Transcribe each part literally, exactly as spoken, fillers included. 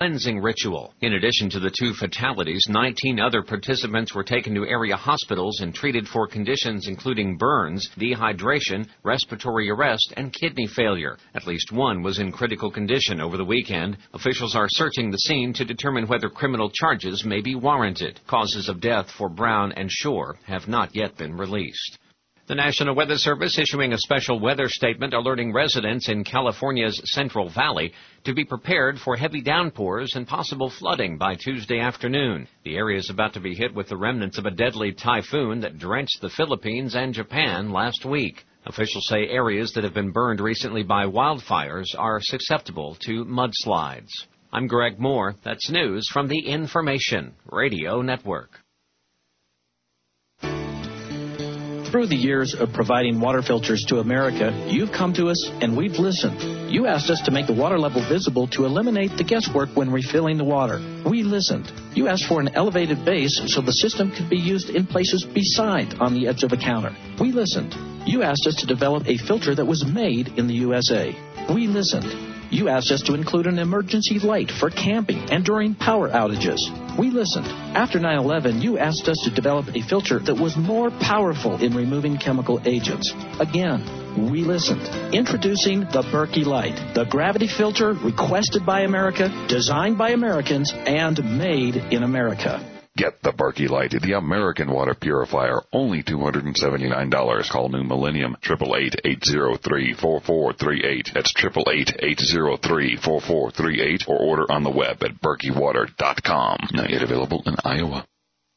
cleansing ritual. In addition to the two fatalities, nineteen other participants were taken to area hospitals and treated for conditions including burns, dehydration, respiratory arrest, and kidney failure. At least one was in critical condition over the weekend. Officials are searching the scene to determine whether criminal charges may be warranted. Causes of death for Brown and Shore have not yet been released. The National Weather Service issuing a special weather statement alerting residents in California's Central Valley to be prepared for heavy downpours and possible flooding by Tuesday afternoon. The area is about to be hit with the remnants of a deadly typhoon that drenched the Philippines and Japan last week. Officials say areas that have been burned recently by wildfires are susceptible to mudslides. I'm Greg Moore. That's news from the Information Radio Network. Through the years of providing water filters to America, you've come to us and we've listened. You asked us to make the water level visible to eliminate the guesswork when refilling the water. We listened. You asked for an elevated base so the system could be used in places beside on the edge of a counter. We listened. You asked us to develop a filter that was made in the U S A. We listened. You asked us to include an emergency light for camping and during power outages. We listened. After nine eleven, you asked us to develop a filter that was more powerful in removing chemical agents. Again, we listened. Introducing the Berkey Light, the gravity filter requested by America, designed by Americans, and made in America. Get the Berkey Light, the American water purifier, only two hundred seventy-nine dollars. Call New Millennium, eight eight eight, eight zero three, four four three eight. That's eight eight eight, eight zero three, four four three eight, or order on the web at berkey water dot com. Not yet available in Iowa.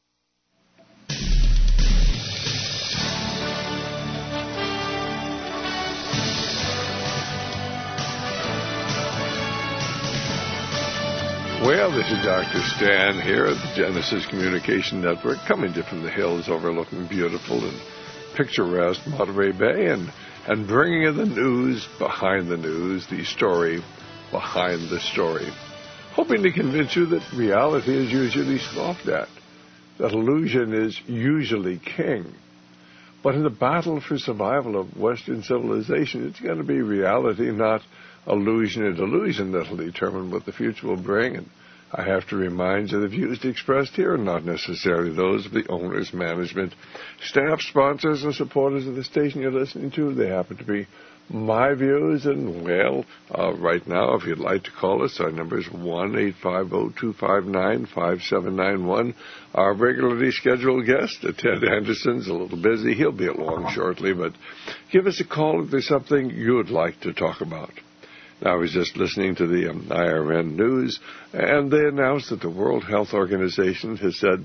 Well, this is Doctor Stan here at the Genesis Communication Network, coming to you from the hills overlooking beautiful and picturesque Monterey Bay, and, and bringing you the news behind the news, the story behind the story. Hoping to convince you that reality is usually scoffed at, that illusion is usually king. But in the battle for survival of Western civilization, it's going to be reality, not illusion and delusion, that will determine what the future will bring. And I have to remind you, the views expressed here are not necessarily those of the owners, management, staff, sponsors, and supporters of the station you're listening to. They happen to be my views, and, well, uh, right now, if you'd like to call us, our number is one eight five zero, two five nine, five seven nine one. Our regularly scheduled guest, Ted Anderson's a little busy. He'll be along shortly, but give us a call if there's something you'd like to talk about. Now, I was just listening to the um, I R N news, and they announced that the World Health Organization has said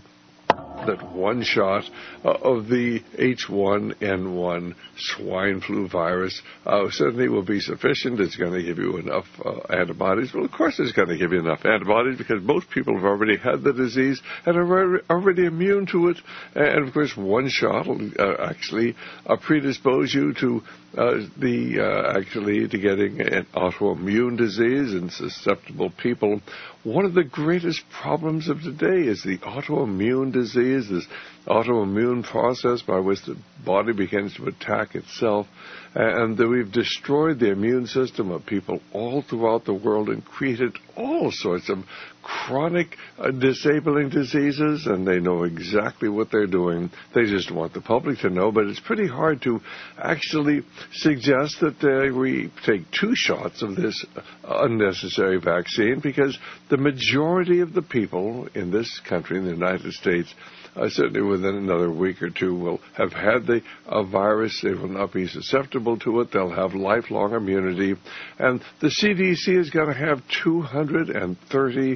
that one shot uh, of the H one N one swine flu virus uh, certainly will be sufficient. It's going to give you enough uh, antibodies. Well, of course it's going to give you enough antibodies because most people have already had the disease and are already immune to it. And, of course, one shot will uh, actually uh, predispose you to Uh, the uh, actually to getting an autoimmune disease in susceptible people. One of the greatest problems of today is the autoimmune disease, this autoimmune process by which the body begins to attack itself, and that we've destroyed the immune system of people all throughout the world and created all sorts of chronic uh, disabling diseases, and they know exactly what they're doing. They just want the public to know, but it's pretty hard to actually suggest that uh, we take two shots of this unnecessary vaccine, because the majority of the people in this country, in the United States, Uh, certainly within another week or two, will have had the uh, virus. They will not be susceptible to it. They'll have lifelong immunity. And the C D C is going to have two hundred thirty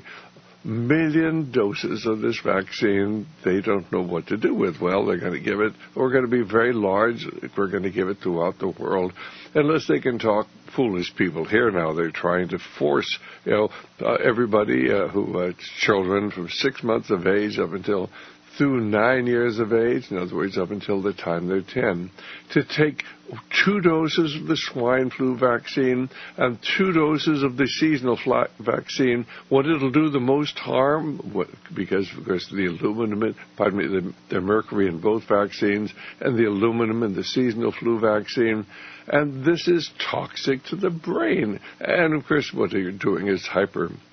million doses of this vaccine. They don't know what to do with. Well, they're going to give it. We're going to be very large. We're going to give it throughout the world, unless they can talk foolish people here now. They're trying to force, you know, uh, everybody uh, who uh, children from six months of age up until through nine years of age, in other words, up until the time they're ten, to take two doses of the swine flu vaccine and two doses of the seasonal fly vaccine. What it'll do the most harm, what, because of course the aluminum, pardon me, the, the mercury in both vaccines, and the aluminum in the seasonal flu vaccine, and this is toxic to the brain. And of course, what you're doing is hyper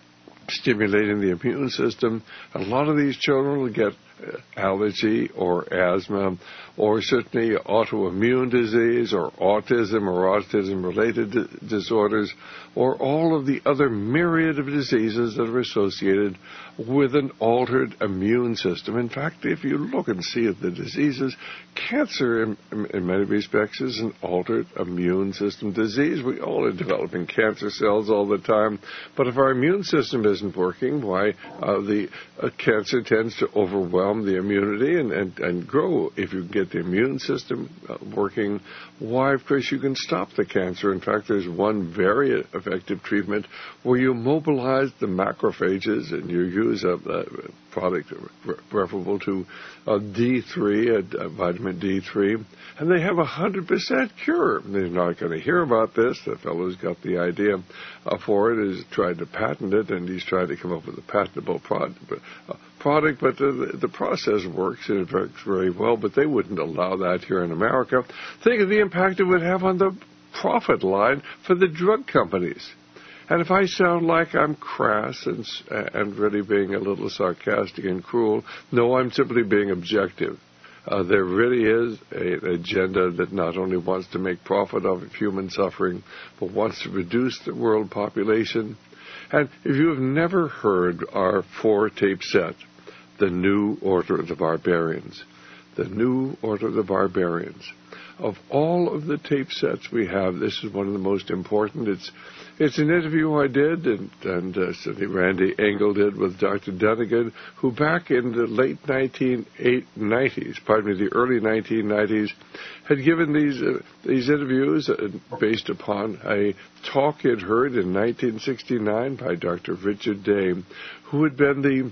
stimulating the immune system. A lot of these children will get allergy or asthma or certainly autoimmune disease or autism or autism-related di- disorders or all of the other myriad of diseases that are associated with an altered immune system. In fact, if you look and see at the diseases, cancer in, in many respects is an altered immune system disease. We all are developing cancer cells all the time, but if our immune system isn't working, why uh, the uh, cancer tends to overwhelm the immunity and, and, and grow. If you get the immune system uh, working, why, of course, you can stop the cancer. In fact, there's one very effective treatment where you mobilize the macrophages and you use a, a product referable to uh, D three, uh, vitamin D three, and they have a one hundred percent cure. They're not going to hear about this. The fellow who's got the idea uh, for it is trying to patent it, and he's trying to come up with a patentable product. Uh, product, but the, the process works, and it works very well, but they wouldn't allow that here in America. Think of the impact it would have on the profit line for the drug companies. And if I sound like I'm crass and, and really being a little sarcastic and cruel, no, I'm simply being objective. Uh, there really is a, an agenda that not only wants to make profit of human suffering, but wants to reduce the world population. And if you have never heard our four-tape set, The New Order of the Barbarians, The New Order of the Barbarians, of all of the tape sets we have, this is one of the most important. It's it's an interview I did, and, and uh, certainly Randy Engel did with Doctor Dunnigan, who back in the late nineteen nineties, pardon me, the early nineteen nineties, had given these uh, these interviews uh, based upon a talk he had heard in nineteen sixty-nine by Doctor Richard Day, who had been the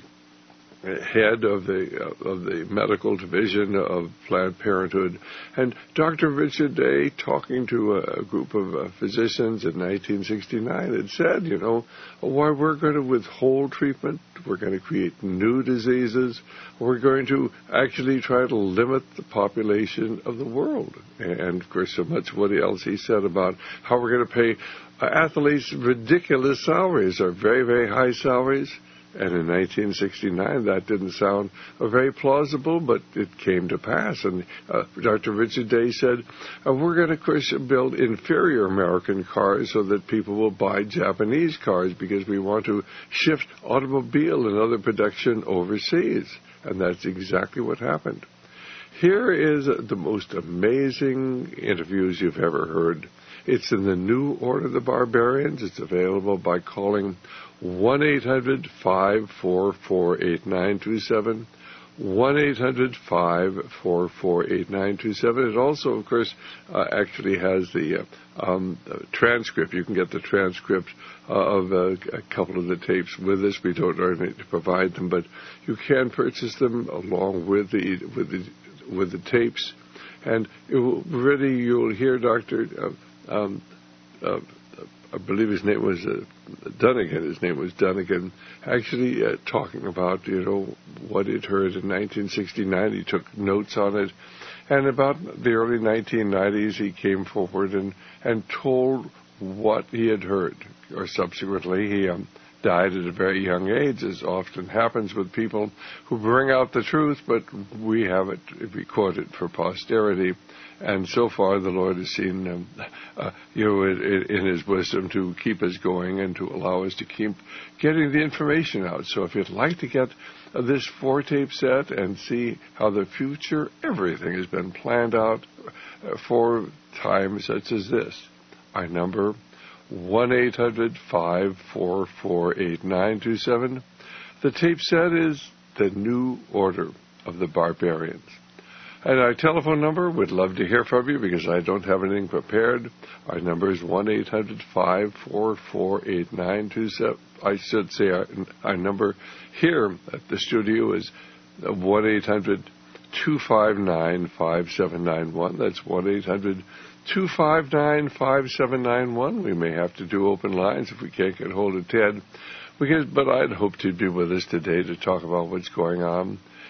head of the uh, of the medical division of Planned Parenthood. And Doctor Richard Day, talking to a, a group of uh, physicians in nineteen sixty-nine, had said, you know, why we're going to withhold treatment, we're going to create new diseases, we're going to actually try to limit the population of the world. And, of course, so much what else he said about how we're going to pay uh, athletes ridiculous salaries, or very, very high salaries. And in nineteen sixty-nine, that didn't sound uh, very plausible, but it came to pass. And uh, Doctor Richard Day said, uh, we're going to, of course, build inferior American cars so that people will buy Japanese cars because we want to shift automobile and other production overseas. And that's exactly what happened. Here is uh, the most amazing interviews you've ever heard. It's in The New Order of the Barbarians. It's available by calling one eight hundred five four four eight nine two seven, one eight hundred five four four eight nine two seven. It also, of course, uh, actually has the uh, um, transcript. You can get the transcript uh, of uh, a couple of the tapes with us. We don't need to provide them, but you can purchase them along with the with the with the tapes. And it will really, you'll hear Doctor Uh, um, uh, I believe his name was uh, Dunnigan. His name was Dunnigan. Actually, uh, talking about you know what he'd heard in nineteen sixty-nine. He took notes on it, and about the early nineteen nineties, he came forward and and told what he had heard. Or subsequently, he um, died at a very young age, as often happens with people who bring out the truth. But we have it recorded for posterity. And so far, the Lord has seen, um, uh, you know, in, in His wisdom to keep us going and to allow us to keep getting the information out. So if you'd like to get uh, this four-tape set and see how the future, everything has been planned out uh, for times such as this, our number, one eight hundred five four four eight nine two seven. The tape set is The New Order of the Barbarians. And our telephone number, we'd love to hear from you because I don't have anything prepared. Our number is one eight hundred five four four eight nine two seven. I should say our, our number here at the studio is one eight hundred two five nine five seven nine one. That's one eight hundred two five nine five seven nine one. We may have to do open lines if we can't get hold of Ted. Because, but I'd hoped he'd be with us today to talk about what's going on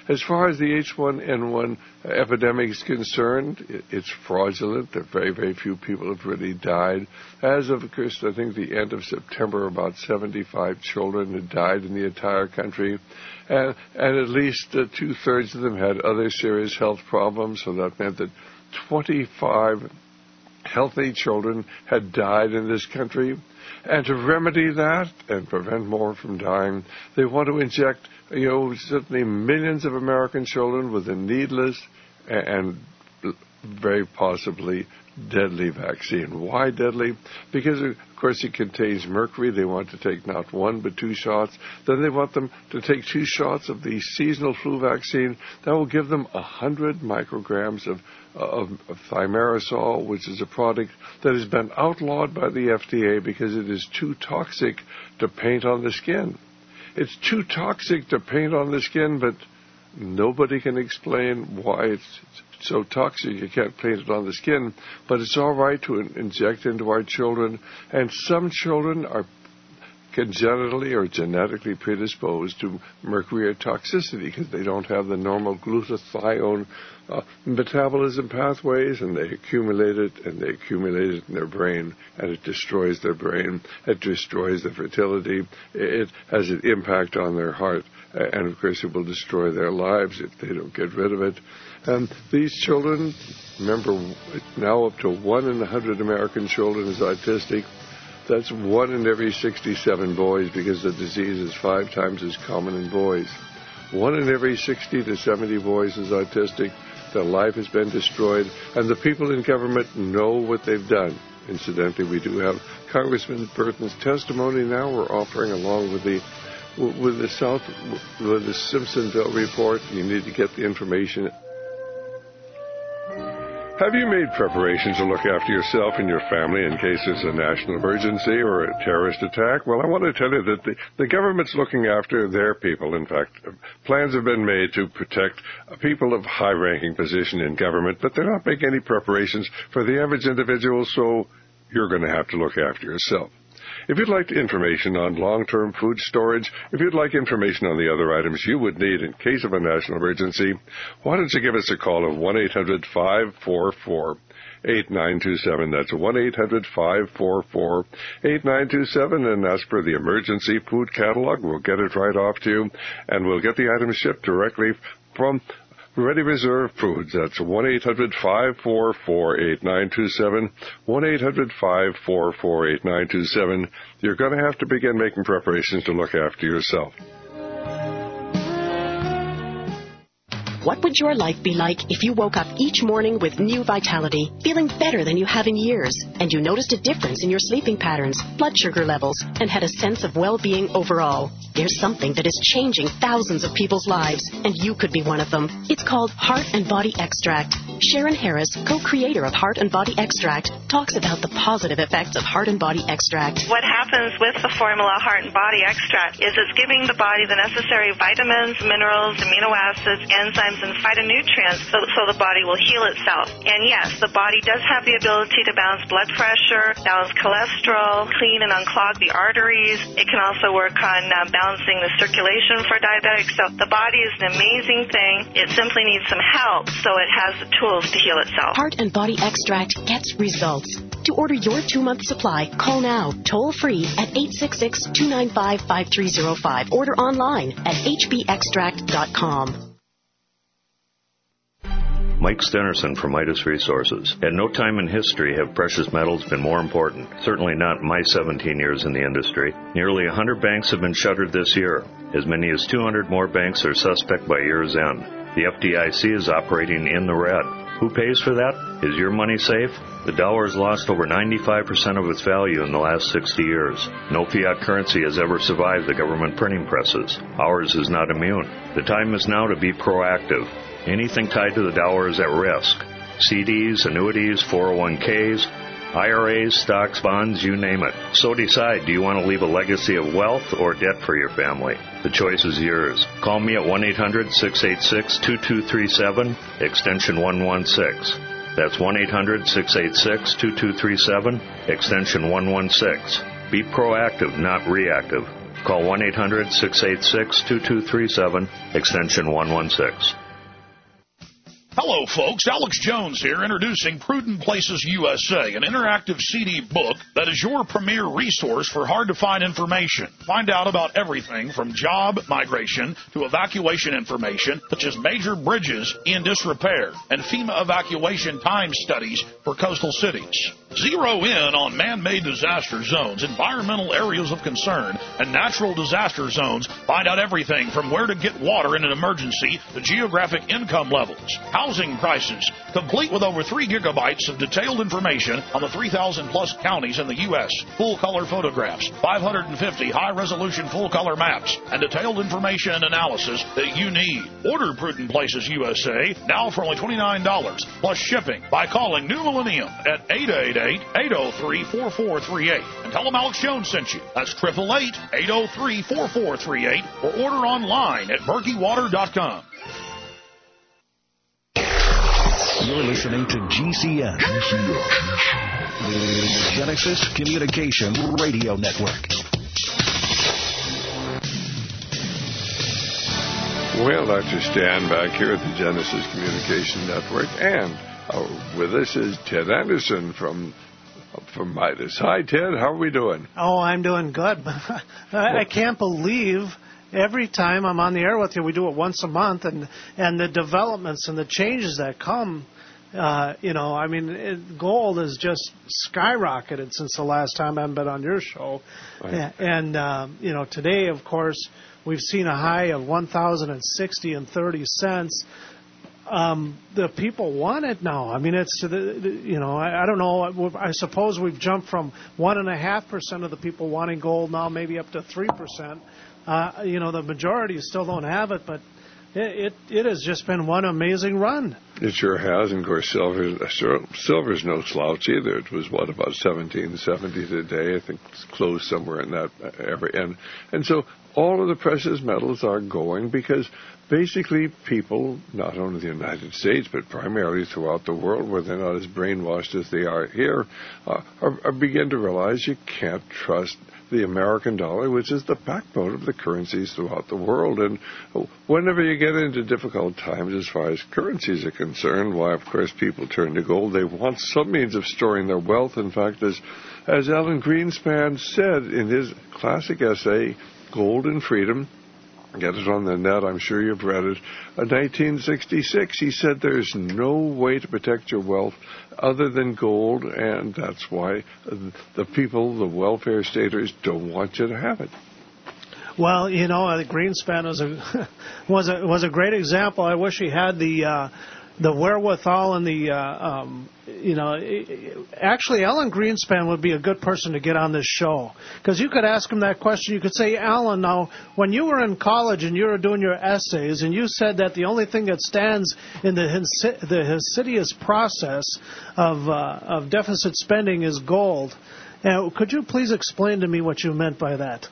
As far as the H one N one epidemic is concerned, it's fraudulent. There are very, very few people have really died. As of, of course, I think the end of September, about seventy-five children had died in the entire country. And, and at least uh, two-thirds of them had other serious health problems, so that meant that twenty-five healthy children had died in this country. And to remedy that and prevent more from dying, they want to inject, you know, certainly millions of American children with a needless and very possibly deadly vaccine. Why deadly? Because, of course, it contains mercury. They want to take not one but two shots. Then they want them to take two shots of the seasonal flu vaccine. That will give them one hundred micrograms of, of, of thimerosal, which is a product that has been outlawed by the F D A because it is too toxic to paint on the skin. It's too toxic to paint on the skin, but nobody can explain why it's so toxic you can't paint it on the skin, but it's all right to in- inject into our children. And some children are congenitally or genetically predisposed to mercury toxicity because they don't have the normal glutathione uh, metabolism pathways, and they accumulate it, and they accumulate it in their brain, and it destroys their brain. It destroys their fertility. It has an impact on their heart, and of course it will destroy their lives if they don't get rid of it. And these children, remember, now up to one in a hundred American children is autistic. That's one in every sixty-seven boys, because the disease is five times as common in boys. One in every sixty to seventy boys is autistic. Their life has been destroyed, and the people in government know what they've done. Incidentally, we do have Congressman Burton's testimony now. We're offering along with the with the South with the Simpsonville report. You need to get the information. Have you made preparations to look after yourself and your family in case there's a national emergency or a terrorist attack? Well, I want to tell you that the, the government's looking after their people. In fact, plans have been made to protect people of high-ranking position in government, but they're not making any preparations for the average individual, so you're going to have to look after yourself. If you'd like information on long-term food storage, if you'd like information on the other items you would need in case of a national emergency, why don't you give us a call of one eight hundred five four four eight nine two seven. That's one eight hundred five four four eight nine two seven, and ask for the emergency food catalog. We'll get it right off to you, and we'll get the items shipped directly from Ready Reserve Foods. That's one eight hundred five four four eight nine two seven, one eight hundred five four four eight nine two seven. You're going to have to begin making preparations to look after yourself. What would your life be like if you woke up each morning with new vitality, feeling better than you have in years, and you noticed a difference in your sleeping patterns, blood sugar levels, and had a sense of well-being overall? There's something that is changing thousands of people's lives, and you could be one of them. It's called Heart and Body Extract. Sharon Harris, co-creator of Heart and Body Extract, talks about the positive effects of Heart and Body Extract. What happens with the formula Heart and Body Extract is it's giving the body the necessary vitamins, minerals, amino acids, enzymes, and phytonutrients so, so the body will heal itself. And yes, the body does have the ability to balance blood pressure, balance cholesterol, clean and unclog the arteries. It can also work on uh, balancing the circulation for diabetics. So the body is an amazing thing. It simply needs some help, so it has the tools to heal itself. Heart and Body Extract gets results. To order your two-month supply, call now, toll-free at eight six six, two nine five, five three zero five. Order online at h b extract dot com. Mike Stenerson from Midas Resources. At no time in history have precious metals been more important. Certainly not in my seventeen years in the industry. Nearly one hundred banks have been shuttered this year. As many as two hundred more banks are suspect by year's end. The F D I C is operating in the red. Who pays for that? Is your money safe? The dollar has lost over ninety-five percent of its value in the last sixty years. No fiat currency has ever survived the government printing presses. Ours is not immune. The time is now to be proactive. Anything tied to the dollar is at risk. C Ds, annuities, four oh one k's, I R As, stocks, bonds, you name it. So decide, do you want to leave a legacy of wealth or debt for your family? The choice is yours. Call me at one eight hundred, six eight six, two two three seven, extension one one six. That's one eight hundred, six eight six, two two three seven, extension one one six. Be proactive, not reactive. Call one eight hundred six eight six two two three seven, extension one one six. Hello, folks. Alex Jones here, introducing Prudent Places U S A, an interactive C D book that is your premier resource for hard-to-find information. Find out about everything from job migration to evacuation information, such as major bridges in disrepair and FEMA evacuation time studies for coastal cities. Zero in on man-made disaster zones, environmental areas of concern, and natural disaster zones. Find out everything from where to get water in an emergency to geographic income levels, housing prices, complete with over three gigabytes of detailed information on the three thousand plus counties in the U S, full-color photographs, five hundred fifty high-resolution full-color maps, and detailed information and analysis that you need. Order Prudent Places U S A now for only twenty-nine dollars plus shipping by calling New Millennium at eight eight eight, eight oh three, four four three eight and tell them Alex Jones sent you. That's eight eight eight, eight oh three, four four three eight or order online at berkey water dot com. You're listening to G C N, the Genesis Communication Radio Network. Well, Doctor Stan back here at the Genesis Communication Network, and uh, with us is Ted Anderson from from Midas. Hi, Ted. How are we doing? Oh, I'm doing good. I, I can't believe every time I'm on the air with you, we do it once a month, and and the developments and the changes that come. Uh, you know, I mean, it, gold has just skyrocketed since the last time I've been on your show. Right. And, um, you know, today, of course, we've seen a high of one thousand sixty and thirty cents. Um, the people want it now. I mean, it's, the, the, you know, I, I don't know. I suppose we've jumped from one point five percent of the people wanting gold now maybe up to three percent. Uh, you know, the majority still don't have it, but It, it it has just been one amazing run. It sure has, and of course, silver silver's no slouch either. It was what, about seventeen seventy today. I think it's closed somewhere in that every and and so all of the precious metals are going because basically people, not only the United States but primarily throughout the world, where they're not as brainwashed as they are here, uh, are, are begin to realize you can't trust the American dollar, which is the backbone of the currencies throughout the world. And whenever you get into difficult times as far as currencies are concerned, why, of course, people turn to gold. They want some means of storing their wealth. In fact, as, as Alan Greenspan said in his classic essay, Gold and Freedom, get it on the net, I'm sure you've read it, in nineteen sixty-six, he said there's no way to protect your wealth other than gold, and that's why the people, the welfare staters, don't want you to have it. Well, you know, uh, Greenspan was a was a was a great example. I wish he had the uh, the wherewithal and the uh, um, you know. Actually, Alan Greenspan would be a good person to get on this show, because you could ask him that question. You could say, Alan, now when you were in college and you were doing your essays, and you said that the only thing that stands in the the insidious process of uh, of deficit spending is gold. Now, could you please explain to me what you meant by that?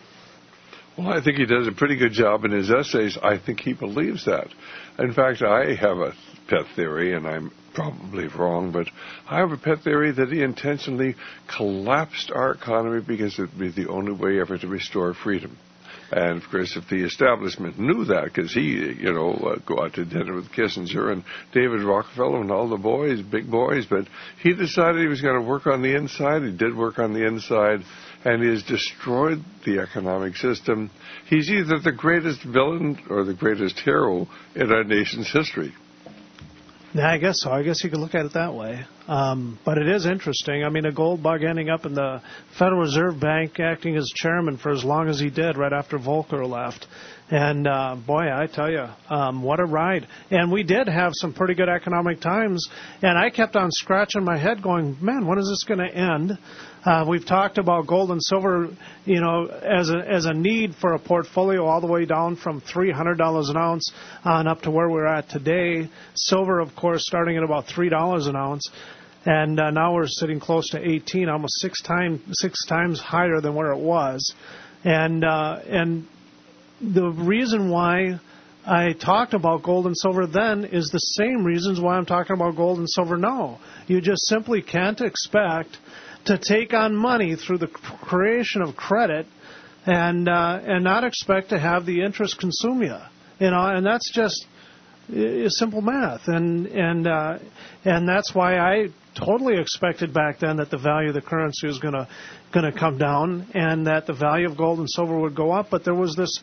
Well, I think he does a pretty good job in his essays. I think he believes that. In fact, I have a pet theory, and I'm probably wrong, but I have a pet theory that he intentionally collapsed our economy because it would be the only way ever to restore freedom. And, of course, if the establishment knew that, because he, you know, uh, go out to dinner with Kissinger and David Rockefeller and all the boys, big boys, but he decided he was going to work on the inside. He did work on the inside, and he has destroyed the economic system. He's either the greatest villain or the greatest hero in our nation's history. Yeah, I guess so. I guess you could look at it that way. Um, but it is interesting. I mean, a gold bug ending up in the Federal Reserve Bank, acting as chairman for as long as he did right after Volcker left. And, uh, boy, I tell you, um, what a ride. And we did have some pretty good economic times. And I kept on scratching my head going, man, when is this going to end? Uh, we've talked about gold and silver, you know, as a as a need for a portfolio all the way down from three hundred dollars an ounce on up to where we're at today. Silver, of course, starting at about three dollars an ounce. And uh, now we're sitting close to eighteen, almost six times six times higher than where it was. And uh, and the reason why I talked about gold and silver then is the same reasons why I'm talking about gold and silver now. You just simply can't expect to take on money through the creation of credit and uh, and not expect to have the interest consume you. You know, and that's just uh, simple math, and and uh, and that's why I totally expected back then that the value of the currency was going to going to come down, and that the value of gold and silver would go up. But there was this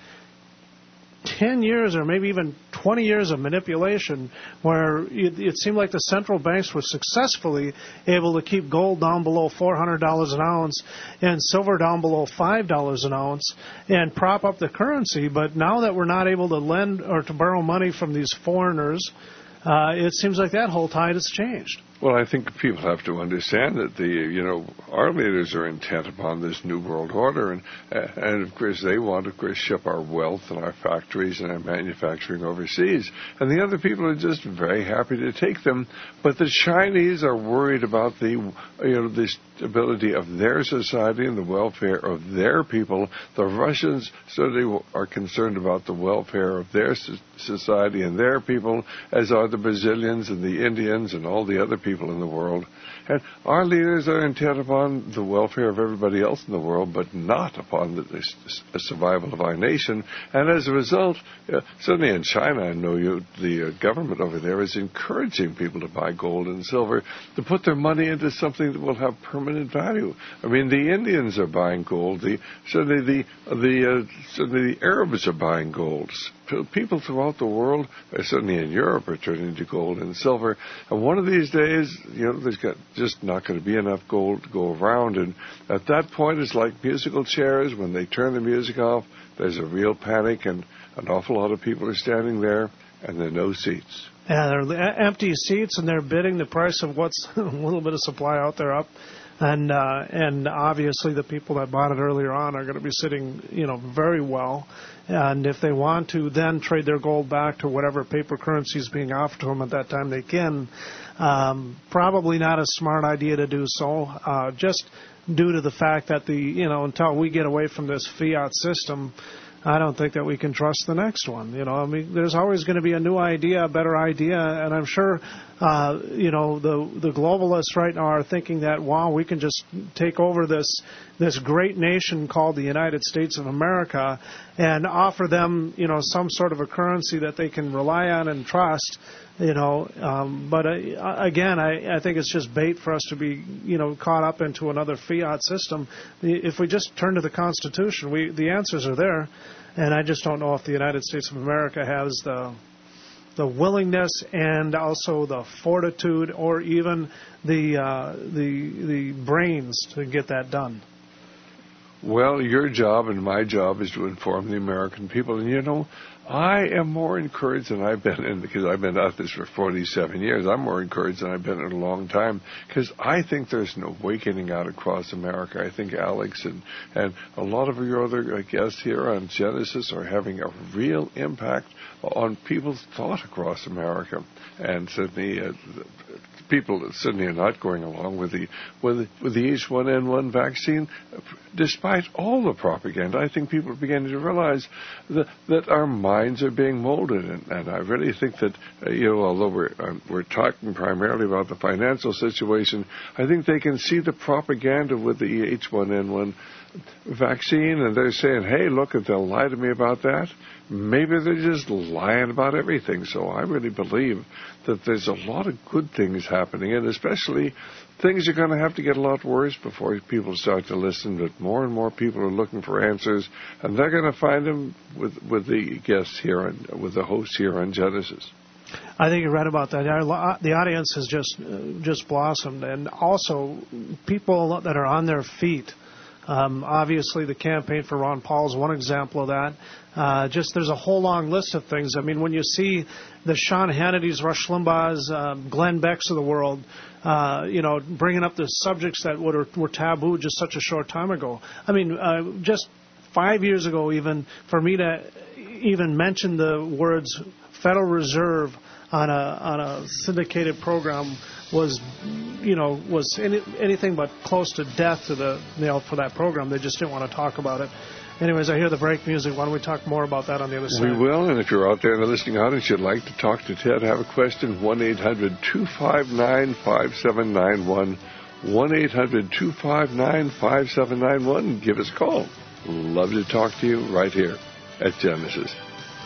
ten years or maybe even twenty years of manipulation where it, it seemed like the central banks were successfully able to keep gold down below four hundred dollars an ounce and silver down below five dollars an ounce and prop up the currency. But now that we're not able to lend or to borrow money from these foreigners, uh, it seems like that whole tide has changed. Well, I think people have to understand that the you know our leaders are intent upon this new world order, and and of course they want to of course ship our wealth and our factories and our manufacturing overseas, and the other people are just very happy to take them. But the Chinese are worried about the you know the stability of their society and the welfare of their people. The Russians certainly are concerned about the welfare of their society and their people, as are the Brazilians and the Indians and all the other people in the world. And our leaders are intent upon the welfare of everybody else in the world, but not upon the, the survival of our nation. And as a result, uh, certainly in China, I know you, the uh, government over there is encouraging people to buy gold and silver, to put their money into something that will have permanent value. I mean, the Indians are buying gold. The, certainly the the uh, certainly the Arabs are buying gold. People throughout the world, uh, certainly in Europe, are turning to gold and silver. And one of these days, you know, there's got just not going to be enough gold to go around. And at that point, it's like musical chairs. When they turn the music off, there's a real panic, and an awful lot of people are standing there, and there are no seats. Yeah, they're empty seats, and they're bidding the price of what's a little bit of supply out there up. And uh, and obviously the people that bought it earlier on are going to be sitting, you know, very well. And if they want to then trade their gold back to whatever paper currency is being offered to them at that time, they can. Um, probably not a smart idea to do so, uh, just due to the fact that the, you know, until we get away from this fiat system, I don't think that we can trust the next one. You know, I mean, there's always going to be a new idea, a better idea, and I'm sure, uh, you know, the the globalists right now are thinking that, wow, we can just take over this this great nation called the United States of America and offer them, you know, some sort of a currency that they can rely on and trust. You know, um, but uh, again, I, I think it's just bait for us to be, you know, caught up into another fiat system. If we just turn to the Constitution, we the answers are there, and I just don't know if the United States of America has the the willingness and also the fortitude, or even the uh, the the brains to get that done. Well, your job and my job is to inform the American people, and you know, I am more encouraged than I've been in, because I've been at this for forty-seven years. I'm more encouraged than I've been in a long time, because I think there's an awakening out across America. I think Alex and, and a lot of your other guests here on Genesis are having a real impact on people's thought across America. And certainly, uh, people certainly are not going along with the with, with the H one N one vaccine, despite all the propaganda. I think people are beginning to realize that, that our minds are being molded, and, and I really think that uh, you know, although we're uh, we're talking primarily about the financial situation, I think they can see the propaganda with the H one N one vaccine, and they're saying, hey, look, if they'll lie to me about that, maybe they're just lying about everything. So I really believe that there's a lot of good things happening, and especially things are going to have to get a lot worse before people start to listen, but more and more people are looking for answers, and they're going to find them with, with the guests here, and with the hosts here on Genesis. I think you're right about that. The audience has just uh, just blossomed, and also people that are on their feet. Um, obviously, the campaign for Ron Paul is one example of that. Uh, just there's a whole long list of things. I mean, when you see the Sean Hannity's, Rush Limbaugh's, um, Glenn Beck's of the world, uh, you know, bringing up the subjects that were, were taboo just such a short time ago. I mean, uh, just five years ago, even for me to even mention the words Federal Reserve on a on a syndicated program was, you know, was any, anything but close to death to the, you know, for that program. They just didn't want to talk about it. Anyways, I hear the break music. Why don't we talk more about that on the other side? We will, and if you're out there in the listening audience, you'd like to talk to Ted, have a question, one eight hundred two five nine five seven nine one, one eight hundred two five nine five seven nine one, give us a call. Love to talk to you right here at Genesis.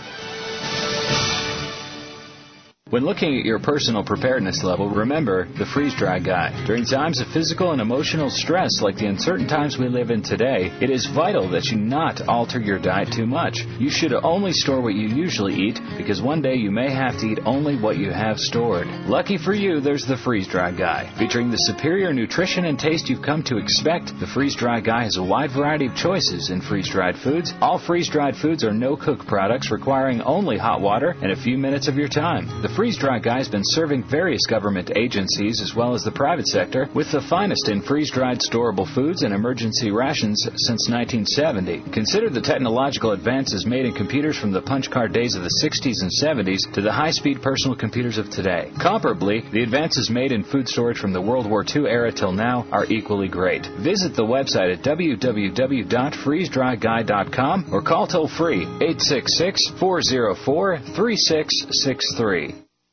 When looking at your personal preparedness level, remember the freeze-dry guy. During times of physical and emotional stress like the uncertain times we live in today, it is vital that you not alter your diet too much. You should only store what you usually eat because one day you may have to eat only what you have stored. Lucky for you, there's the freeze-dry guy. Featuring the superior nutrition and taste you've come to expect, the freeze-dry guy has a wide variety of choices in freeze-dried foods. All freeze-dried foods are no-cook products requiring only hot water and a few minutes of your time. The Freeze-Dry Guy has been serving various government agencies as well as the private sector with the finest in freeze-dried storable foods and emergency rations since nineteen seventy. Consider the technological advances made in computers from the punch card days of the sixties and seventies to the high-speed personal computers of today. Comparably, the advances made in food storage from the World War Two era till now are equally great. Visit the website at w w w dot freeze dry guy dot com or call toll-free eight six six, four zero four, three six six three.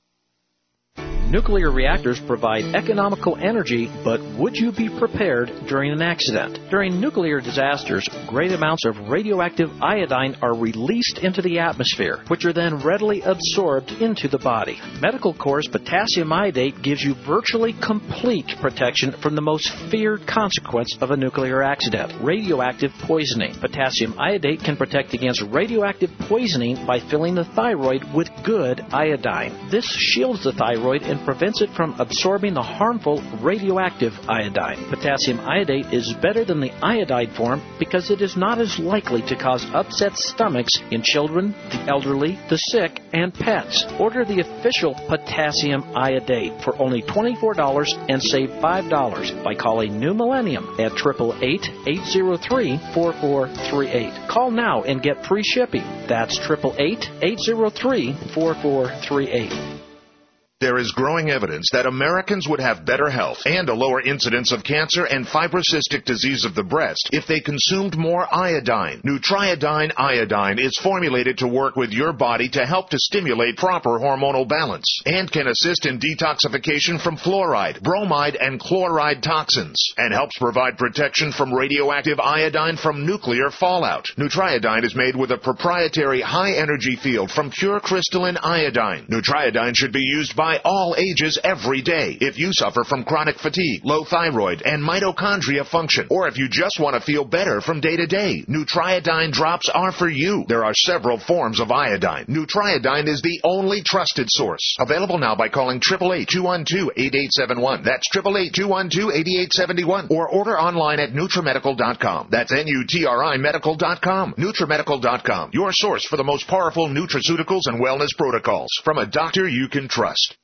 Nuclear reactors provide economical energy, but would you be prepared during an accident? During nuclear disasters, great amounts of radioactive iodine are released into the atmosphere, which are then readily absorbed into the body. Medical Corps' potassium iodate gives you virtually complete protection from the most feared consequence of a nuclear accident, radioactive poisoning. Potassium iodate can protect against radioactive poisoning by filling the thyroid with good iodine. This shields the thyroid and prevents it from absorbing the harmful radioactive iodine. Potassium iodate is better than the iodide form because it is not as likely to cause upset stomachs in children, the elderly, the sick, and pets. Order the official potassium iodate for only twenty-four dollars and save five dollars by calling New Millennium at eight eight eight, eight zero three, four four three eight. Call now and get free shipping. That's eight eight eight, eight zero three, four four three eight. There is growing evidence that Americans would have better health and a lower incidence of cancer and fibrocystic disease of the breast if they consumed more iodine. Nutriodine Iodine is formulated to work with your body to help to stimulate proper hormonal balance and can assist in detoxification from fluoride, bromide, and chloride toxins and helps provide protection from radioactive iodine from nuclear fallout. Nutriodine is made with a proprietary high-energy field from pure crystalline iodine. Nutriodine should be used by By all ages every day if you suffer from chronic fatigue, low thyroid, and mitochondria function, or if you just want to feel better from day to day. Nutriodine drops are for you. There are several forms of iodine. Nutriodine is the only trusted source. Available now by calling eight eight eight, two one two, eight eight seven one. That's eight eight eight, two one two, eight eight seven one. Or order online at Nutrimedical dot com. That's N U T R I medical dot com. Nutrimedical dot com. Your source for the most powerful nutraceuticals and wellness protocols from a doctor you can trust.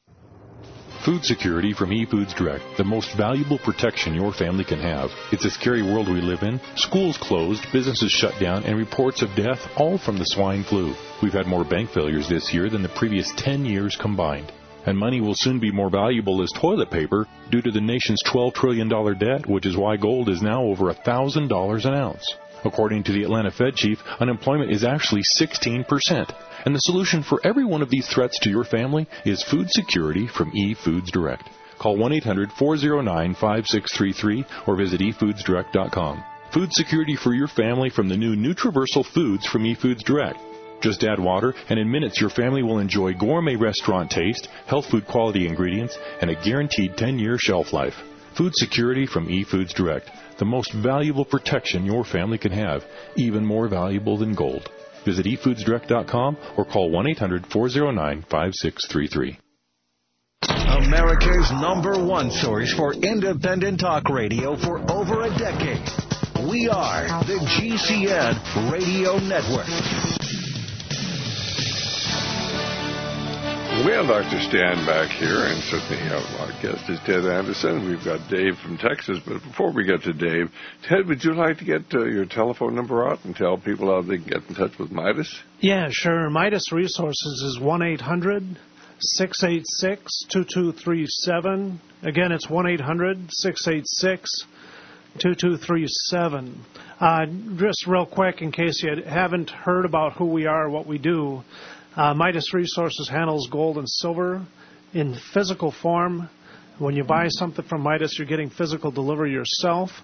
Food security from eFoods Direct, the most valuable protection your family can have. It's a scary world we live in. Schools closed, businesses shut down, and reports of death, all from the swine flu. We've had more bank failures this year than the previous ten years combined. And money will soon be more valuable as toilet paper due to the nation's twelve trillion dollars debt, which is why gold is now over one thousand dollars an ounce. According to the Atlanta Fed chief, unemployment is actually sixteen percent. And the solution for every one of these threats to your family is food security from eFoods Direct. Call one eight hundred, four oh nine, five six three three or visit e foods direct dot com. Food security for your family from the new Nutriversal Foods from eFoods Direct. Just add water, and in minutes your family will enjoy gourmet restaurant taste, health food quality ingredients, and a guaranteed ten-year shelf life. Food security from eFoods Direct, the most valuable protection your family can have, even more valuable than gold. Visit e foods direct dot com or call one eight hundred, four oh nine, five six three three. America's number one source for independent talk radio for over a decade. We are the G C N Radio Network. We have Doctor Stan back here, and certainly our guest is Ted Anderson. We've got Dave from Texas, but before we get to Dave, Ted, would you like to get uh, your telephone number out and tell people how they can get in touch with Midas? Yeah, sure. Midas Resources is one eight hundred, six eight six, two two three seven. Again, it's one eight hundred, six eight six, two two three seven. Uh, just real quick, in case you haven't heard about who we are, what we do, Uh, Midas Resources handles gold and silver in physical form. When you buy something from Midas, you're getting physical delivery yourself.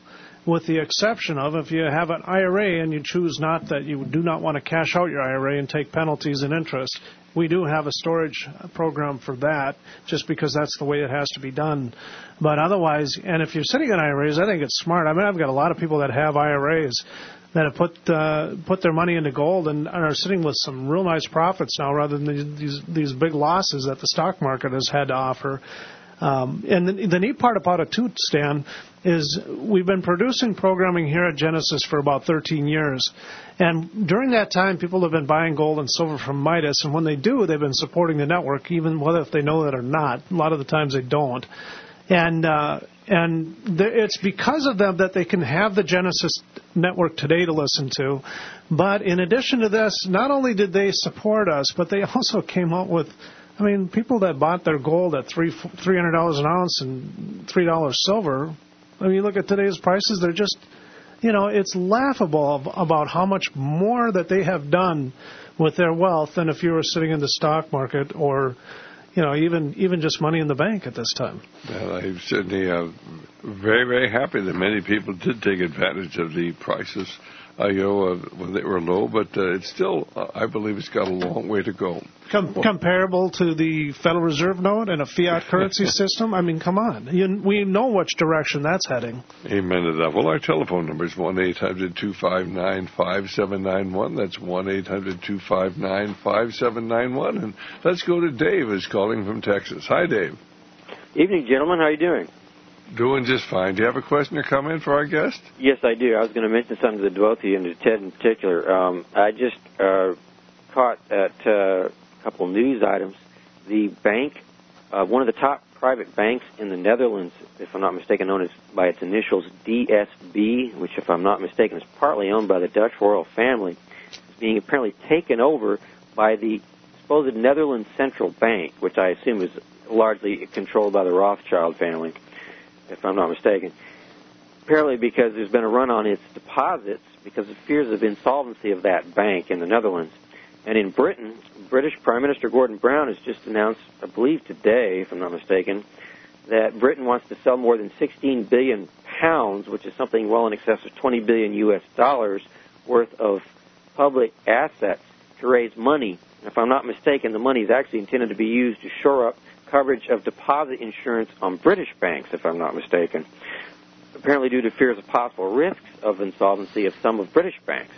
with the exception of if you have an I R A and you choose not that you do not want to cash out your I R A and take penalties and interest. We do have a storage program for that, just because that's the way it has to be done. But otherwise, and if you're sitting in I R As, I think it's smart. I mean, I've got a lot of people that have I R As that have put uh, put their money into gold and are sitting with some real nice profits now, rather than these these big losses that the stock market has had to offer. Um, and the, the neat part about it too, Stan, is we've been producing programming here at Genesis for about thirteen years. And during that time, people have been buying gold and silver from Midas. And when they do, they've been supporting the network, even whether if they know that or not. A lot of the times they don't. And uh, and the, it's because of them that they can have the Genesis network today to listen to. But in addition to this, not only did they support us, but they also came up with, I mean, people that bought their gold at three three hundred dollars an ounce and three dollars silver. I mean, you look at today's prices; they're just, you know, it's laughable about how much more that they have done with their wealth than if you were sitting in the stock market or, you know, even even just money in the bank at this time. Well, I'm certainly uh, very very happy that many people did take advantage of the prices. Uh, you know, uh, when they were low, but uh, it's still, uh, I believe it's got a long way to go. Com- comparable to the Federal Reserve note and a fiat currency system? I mean, come on. You, we know which direction that's heading. Amen to that. Well, our telephone number is one eight hundred two five nine five seven nine one. That's one eight hundred two five nine five seven nine one. And let's go to Dave, who's calling from Texas. Hi, Dave. Evening, gentlemen. How are you doing? Doing just fine. Do you have a question or comment for our guest? Yes, I do. I was going to mention something to both of you and to Ted in particular. Um, I just uh, caught at uh, a couple news items. The bank, uh, one of the top private banks in the Netherlands, if I'm not mistaken, known as by its initials D S B, which, if I'm not mistaken, is partly owned by the Dutch royal family, is being apparently taken over by the supposed Netherlands Central Bank, which I assume is largely controlled by the Rothschild family, if I'm not mistaken. Apparently because there's been a run on its deposits because of fears of insolvency of that bank in the Netherlands. And in Britain, British Prime Minister Gordon Brown has just announced, I believe today, if I'm not mistaken, that Britain wants to sell more than sixteen billion pounds, which is something well in excess of twenty billion U S dollars worth of public assets to raise money. If I'm not mistaken, the money is actually intended to be used to shore up coverage of deposit insurance on British banks, if I'm not mistaken, apparently due to fears of possible risks of insolvency of some of British banks.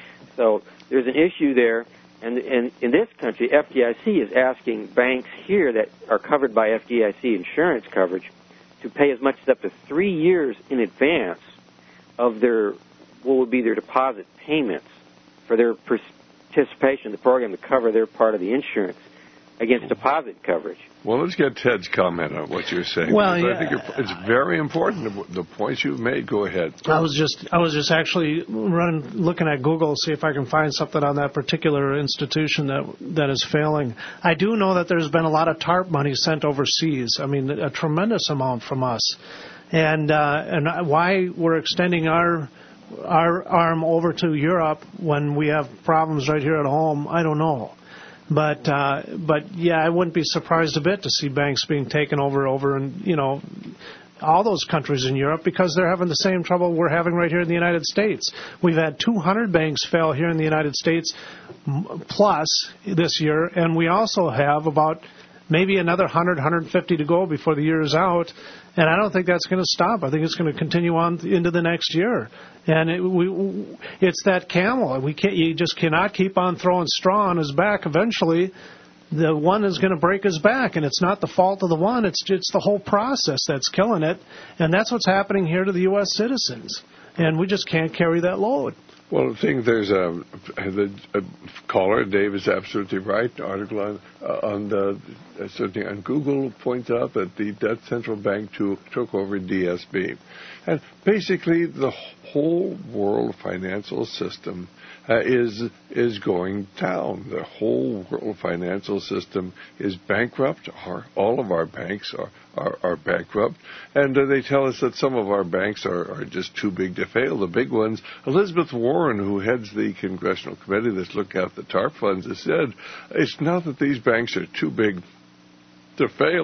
So there's an issue there, and, and in this country, F D I C is asking banks here that are covered by F D I C insurance coverage to pay as much as up to three years in advance of their, what would be their deposit payments for their participation in the program to cover their part of the insurance against deposit coverage. Well, let's get Ted's comment on what you're saying. Well, yeah. I think it's very important, the points you've made. Go ahead. I was just I was just actually running, looking at Google to see if I can find something on that particular institution that that is failing. I do know that there's been a lot of TARP money sent overseas. I mean, a tremendous amount from us. And uh, and why we're extending our our arm over to Europe when we have problems right here at home, I don't know. But, uh, but yeah, I wouldn't be surprised a bit to see banks being taken over, over in, you know, all those countries in Europe because they're having the same trouble we're having right here in the United States. We've had two hundred banks fail here in the United States plus this year, and we also have about maybe another one hundred, one hundred fifty to go before the year is out. And I don't think that's going to stop. I think it's going to continue on into the next year. And it, we, it's that camel. We can't. You just cannot keep on throwing straw on his back. Eventually, the one is going to break his back, and it's not the fault of the one. It's it's the whole process that's killing it, and that's what's happening here to the U S citizens. And we just can't carry that load. Well, I think there's a, the a caller, Dave is absolutely right. The article on, uh, on the uh, certainly on Google points out that the Dutch Central Bank too, took over D S B, and basically the whole world financial system uh, is is going down. The whole world financial system is bankrupt. Our, all of our banks are are, are bankrupt, and uh, they tell us that some of our banks are, are just too big to fail. The big ones, Elizabeth Warren, who heads the congressional committee that's looking at the TARP funds, has said it's not that these banks are too big to fail.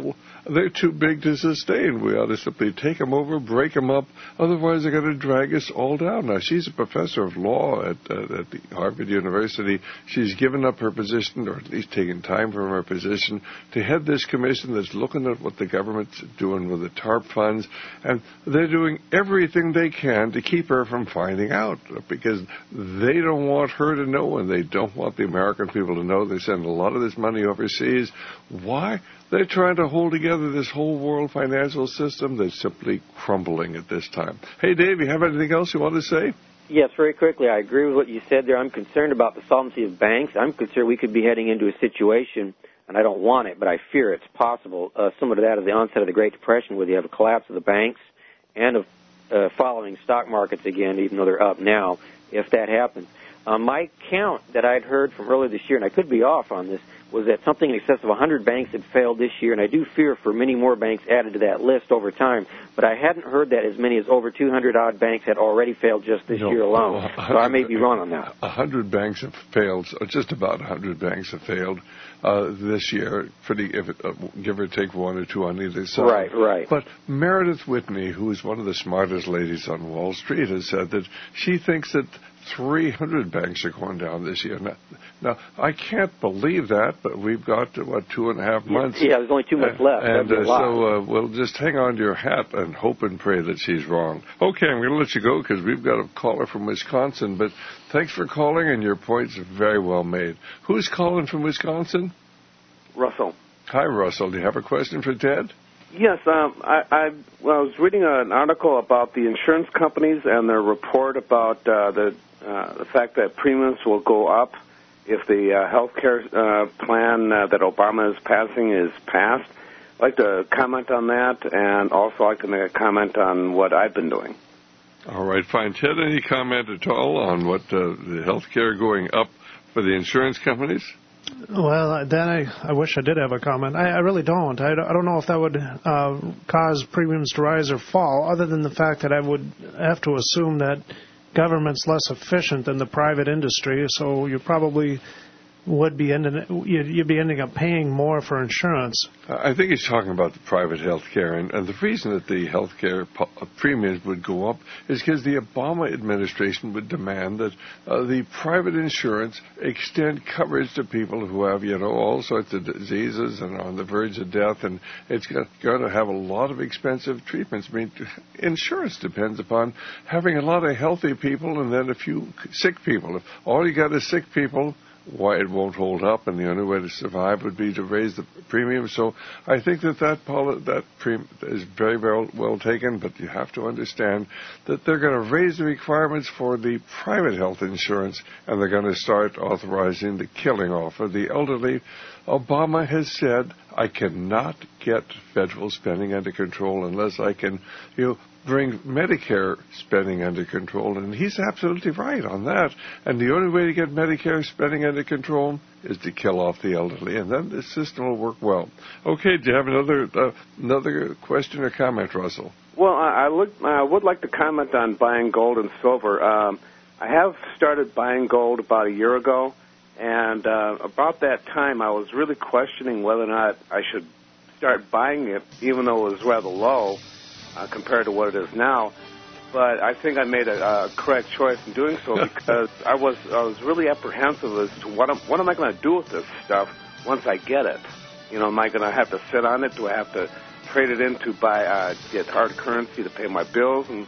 they're too big to sustain. We ought to simply take them over, break them up. Otherwise, they're going to drag us all down. Now, she's a professor of law at, uh, at the Harvard University. She's given up her position, or at least taken time from her position, to head this commission that's looking at what the government's doing with the TARP funds. And they're doing everything they can to keep her from finding out, because they don't want her to know, and they don't want the American people to know. They send a lot of this money overseas. Why? They're trying to hold together this whole world financial system that's simply crumbling at this time. Hey, Dave, you have anything else you want to say? Yes, very quickly. I agree with what you said there. I'm concerned about the solvency of banks. I'm concerned we could be heading into a situation, and I don't want it, but I fear it's possible, uh, similar to that of the onset of the Great Depression, where you have a collapse of the banks and of uh, following stock markets again, even though they're up now, if that happens. Uh, my count that I'd heard from earlier this year, and I could be off on this, was that something in excess of one hundred banks had failed this year, and I do fear for many more banks added to that list over time. But I hadn't heard that as many as over two hundred odd banks had already failed just this no, year alone. No, so I may be wrong on that. one hundred banks have failed, or just about one hundred banks have failed uh, this year, pretty, if it, uh, give or take one or two on either side. Right, right. But Meredith Whitney, who is one of the smartest ladies on Wall Street, has said that she thinks that three hundred banks are going down this year. Now, now, I can't believe that, but we've got, what, two and a half months? Yeah, there's only two months uh, left. And uh, so uh, we'll just hang on to your hat and hope and pray that she's wrong. Okay, I'm going to let you go because we've got a caller from Wisconsin, but thanks for calling, and your point's very well made. Who's calling from Wisconsin? Russell. Hi, Russell. Do you have a question for Ted? Yes, um, I, I, well, I was reading an article about the insurance companies and their report about uh, the uh, the fact that premiums will go up if the uh, health care uh, plan uh, that Obama is passing is passed. I'd like to comment on that, and also I'd like to make a comment on what I've been doing. All right, fine. Ted, any comment at all on what uh, the health care going up for the insurance companies? Well, then I, I wish I did have a comment. I, I really don't. I, I don't know if that would uh, cause premiums to rise or fall, other than the fact that I would have to assume that government's less efficient than the private industry, so you probably would be ending, you'd be ending up paying more for insurance. I think he's talking about the private health care, and, and the reason that the health care premiums would go up is because the Obama administration would demand that uh, the private insurance extend coverage to people who have, you know, all sorts of diseases and are on the verge of death, and it's going to have a lot of expensive treatments. I mean, insurance depends upon having a lot of healthy people and then a few sick people. If all you got is sick people, why it won't hold up, and the only way to survive would be to raise the premium. So I think that that, poli- that premium is very, very well taken, but you have to understand that they're going to raise the requirements for the private health insurance, and they're going to start authorizing the killing off of the elderly. Obama has said, I cannot get federal spending under control unless I can, you know, bring Medicare spending under control, and he's absolutely right on that. And the only way to get Medicare spending under control is to kill off the elderly, and then the system will work well. Okay, do you have another uh, another question or comment, Russell? Well, I, I, look, I would like to comment on buying gold and silver. Um, I have started buying gold about a year ago, and uh, about that time I was really questioning whether or not I should start buying it, even though it was rather low uh, compared to what it is now. But I think I made a, a correct choice in doing so because I was I was really apprehensive as to what am, what am I going to do with this stuff once I get it. You know, am I going to have to sit on it? Do I have to trade it in to buy uh, get hard currency to pay my bills? And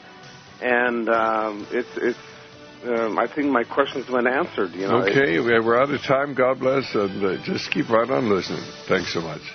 and um, it's it's. Um, I think my question's been answered. You know. Okay, we're out of time. God bless, and uh, just keep right on listening. Thanks so much.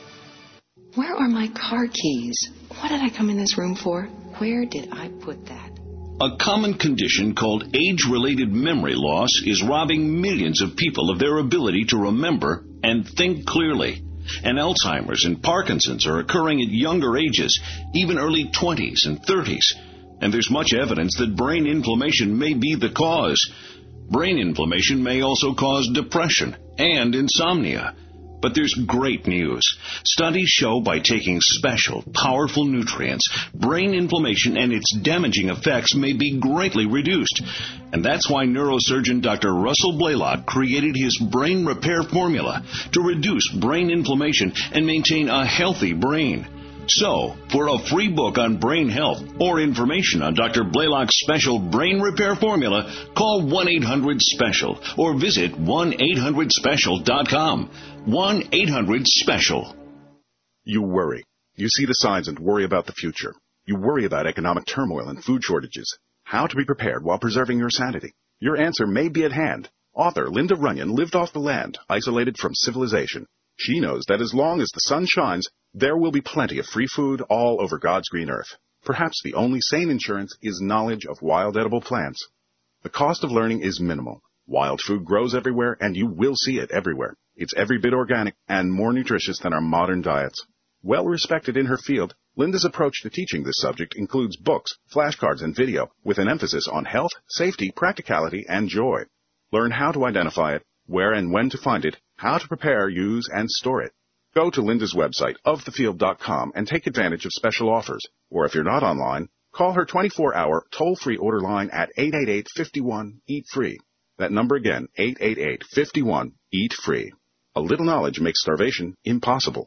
Where are my car keys? What did I come in this room for? Where did I put that? A common condition called age-related memory loss is robbing millions of people of their ability to remember and think clearly. And Alzheimer's and Parkinson's are occurring at younger ages, even early twenties and thirties. And there's much evidence that brain inflammation may be the cause. Brain inflammation may also cause depression and insomnia. But there's great news. Studies show by taking special, powerful nutrients, brain inflammation and its damaging effects may be greatly reduced. And that's why neurosurgeon Doctor Russell Blaylock created his Brain Repair Formula to reduce brain inflammation and maintain a healthy brain. So, for a free book on brain health or information on Doctor Blaylock's special Brain Repair Formula, call one eight hundred special or visit one eight hundred special dot com. one eight hundred special. You worry. You see the signs and worry about the future. You worry about economic turmoil and food shortages. How to be prepared while preserving your sanity. Your answer may be at hand. Author Linda Runyon lived off the land, isolated from civilization. She knows that as long as the sun shines, there will be plenty of free food all over God's green earth. Perhaps the only sane insurance is knowledge of wild edible plants. The cost of learning is minimal. Wild food grows everywhere, and you will see it everywhere. It's every bit organic and more nutritious than our modern diets. Well respected in her field, Linda's approach to teaching this subject includes books, flashcards, and video with an emphasis on health, safety, practicality, and joy. Learn how to identify it, where and when to find it, how to prepare, use, and store it. Go to Linda's website, of the field dot com, and take advantage of special offers. Or if you're not online, call her twenty-four hour toll-free order line at eight eight eight, five one, eat free. That number again, eight eight eight, five one, eat free. A little knowledge makes starvation impossible.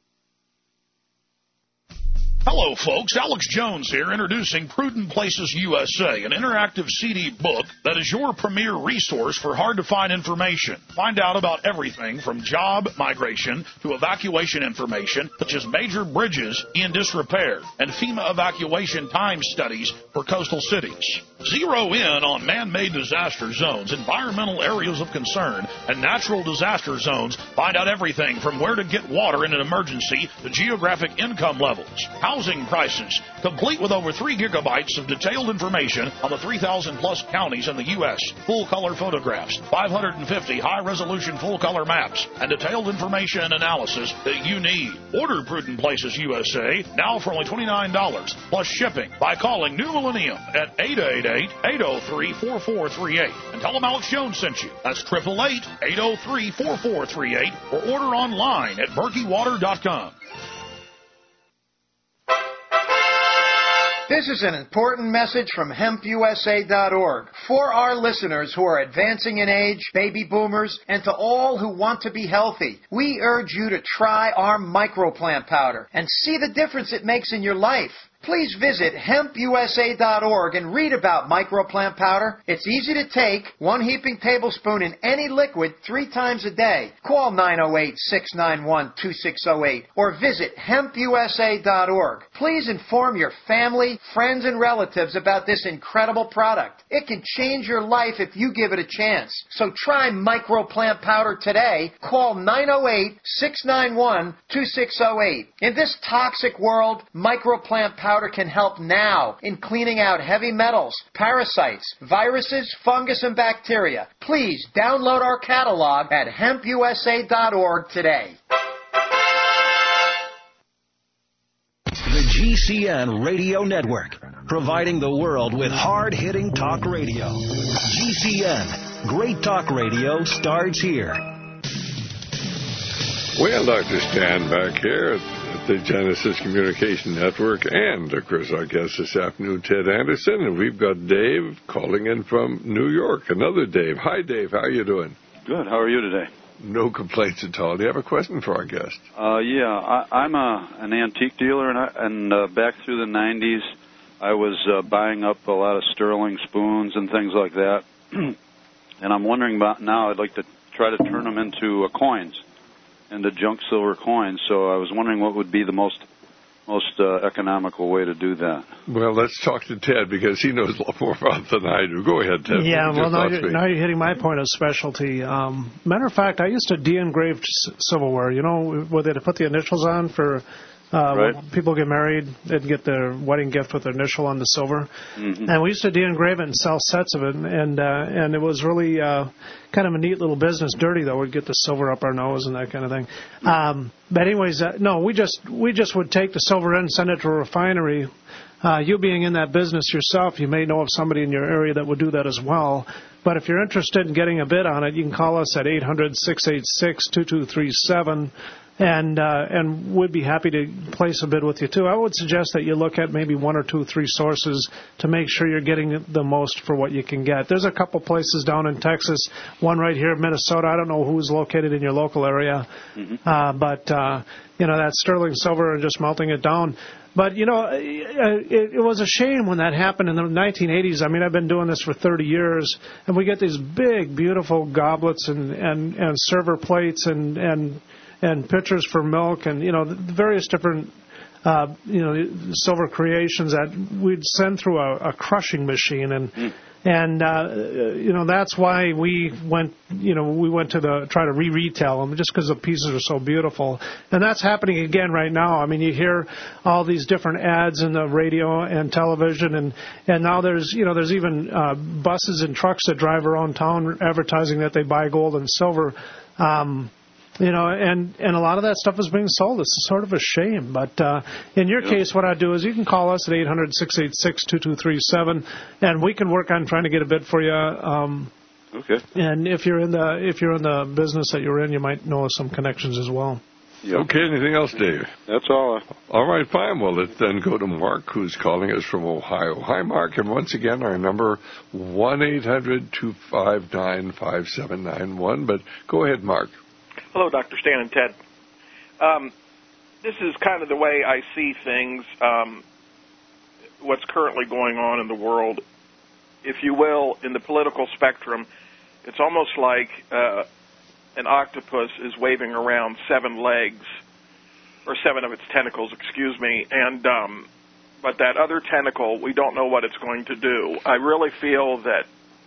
Hello, folks. Alex Jones here, introducing Prudent Places U S A, an interactive C D book that is your premier resource for hard-to-find information. Find out about everything from job migration to evacuation information, such as major bridges in disrepair and FEMA evacuation time studies for coastal cities. Zero in on man-made disaster zones, environmental areas of concern, and natural disaster zones. Find out everything from where to get water in an emergency to geographic income levels, housing prices, complete with over three gigabytes of detailed information on the three thousand plus counties in the U S, full-color photographs, five hundred fifty high-resolution full-color maps, and detailed information and analysis that you need. Order Prudent Places U S A now for only twenty-nine dollars plus shipping by calling New Millennium at eight eight eight, eight oh three, four four three eight and tell them Alex Jones sent you. That's eight eight eight, eight oh three, four four three eight or order online at berkey water dot com. This is an important message from hemp U S A dot org. For our listeners who are advancing in age, baby boomers, and to all who want to be healthy, we urge you to try our microplant powder and see the difference it makes in your life. Please visit hemp U S A dot org and read about microplant powder. It's easy to take, one heaping tablespoon in any liquid three times a day. Call nine oh eight, six nine one, two six oh eight or visit hemp U S A dot org. Please inform your family, friends, and relatives about this incredible product. It can change your life if you give it a chance. So try microplant powder today. Call nine oh eight, six nine one, two six oh eight. In this toxic world, microplant powder Powder can help now in cleaning out heavy metals, parasites, viruses, fungus, and bacteria. Please download our catalog at hemp U S A dot org today. The G C N Radio Network, providing the world with hard-hitting talk radio. G C N, great talk radio starts here. Well, Doctor Stan back here at the Genesis Communication Network, and, of course, our guest this afternoon, Ted Anderson, and we've got Dave calling in from New York. Another Dave. Hi, Dave. How are you doing? Good. How are you today? No complaints at all. Do you have a question for our guest? Uh, yeah, I, I'm a, an antique dealer, and, I, and uh, back through the nineties, I was uh, buying up a lot of sterling spoons and things like that, and I'm wondering about now, I'd like to try to turn them into uh, coins. And the junk silver coins, so I was wondering what would be the most most uh, economical way to do that. Well, let's talk to Ted, because he knows a lot more about it than I do. Go ahead, Ted. Yeah, well, now you're, now you're hitting my point of specialty. Um, matter of fact, I used to de-engrave silverware, you know, where they put the initials on for... Uh, right. When people get married, they'd get their wedding gift with their initial on the silver. Mm-hmm. And we used to de-engrave it and sell sets of it, and uh, and it was really uh, kind of a neat little business. Dirty, though. We'd get the silver up our nose and that kind of thing. Um, but anyways, uh, no, we just we just would take the silver in, send it to a refinery. Uh, you being in that business yourself, you may know of somebody in your area that would do that as well. But if you're interested in getting a bid on it, you can call us at eight hundred, six eight six, two two three seven. and uh, and would be happy to place a bid with you too. I would suggest that you look at maybe one or two, three sources to make sure you're getting the most for what you can get. There's a couple places down in Texas, one right here in Minnesota. I don't know who's located in your local area, mm-hmm. uh, but uh, you know, that's sterling silver and just melting it down. But, you know, it, it was a shame when that happened in the nineteen eighties. I mean, I've been doing this for thirty years, and we get these big, beautiful goblets and, and, and server plates and, and and pitchers for milk and, you know, the various different, uh, you know, silver creations that we'd send through a, a crushing machine. And, mm. and uh, you know, that's why we went, you know, we went to the, try to re-retail them just because the pieces are so beautiful. And that's happening again right now. I mean, you hear all these different ads in the radio and television, and, and now there's, you know, there's even uh, buses and trucks that drive around town advertising that they buy gold and silver. Um, You know, and, and a lot of that stuff is being sold. It's sort of a shame. But uh, in your yeah. case, what I do is you can call us at eight hundred, six eight six, two two three seven, and we can work on trying to get a bid for you. Um, okay. And if you're in the if you're in the business that you're in, you might know some connections as well. Yep. Okay. Anything else, Dave? That's all. All right. Fine. Well, let's then go to Mark, who's calling us from Ohio. Hi, Mark. And once again, our number one eight hundred, two five nine, five seven nine one. But go ahead, Mark. Hello, Doctor Stan and Ted. Um, this is kind of the way I see things, um, what's currently going on in the world. If you will, in the political spectrum, it's almost like uh, an octopus is waving around seven legs, or seven of its tentacles, excuse me, and um, but that other tentacle, we don't know what it's going to do. I really feel that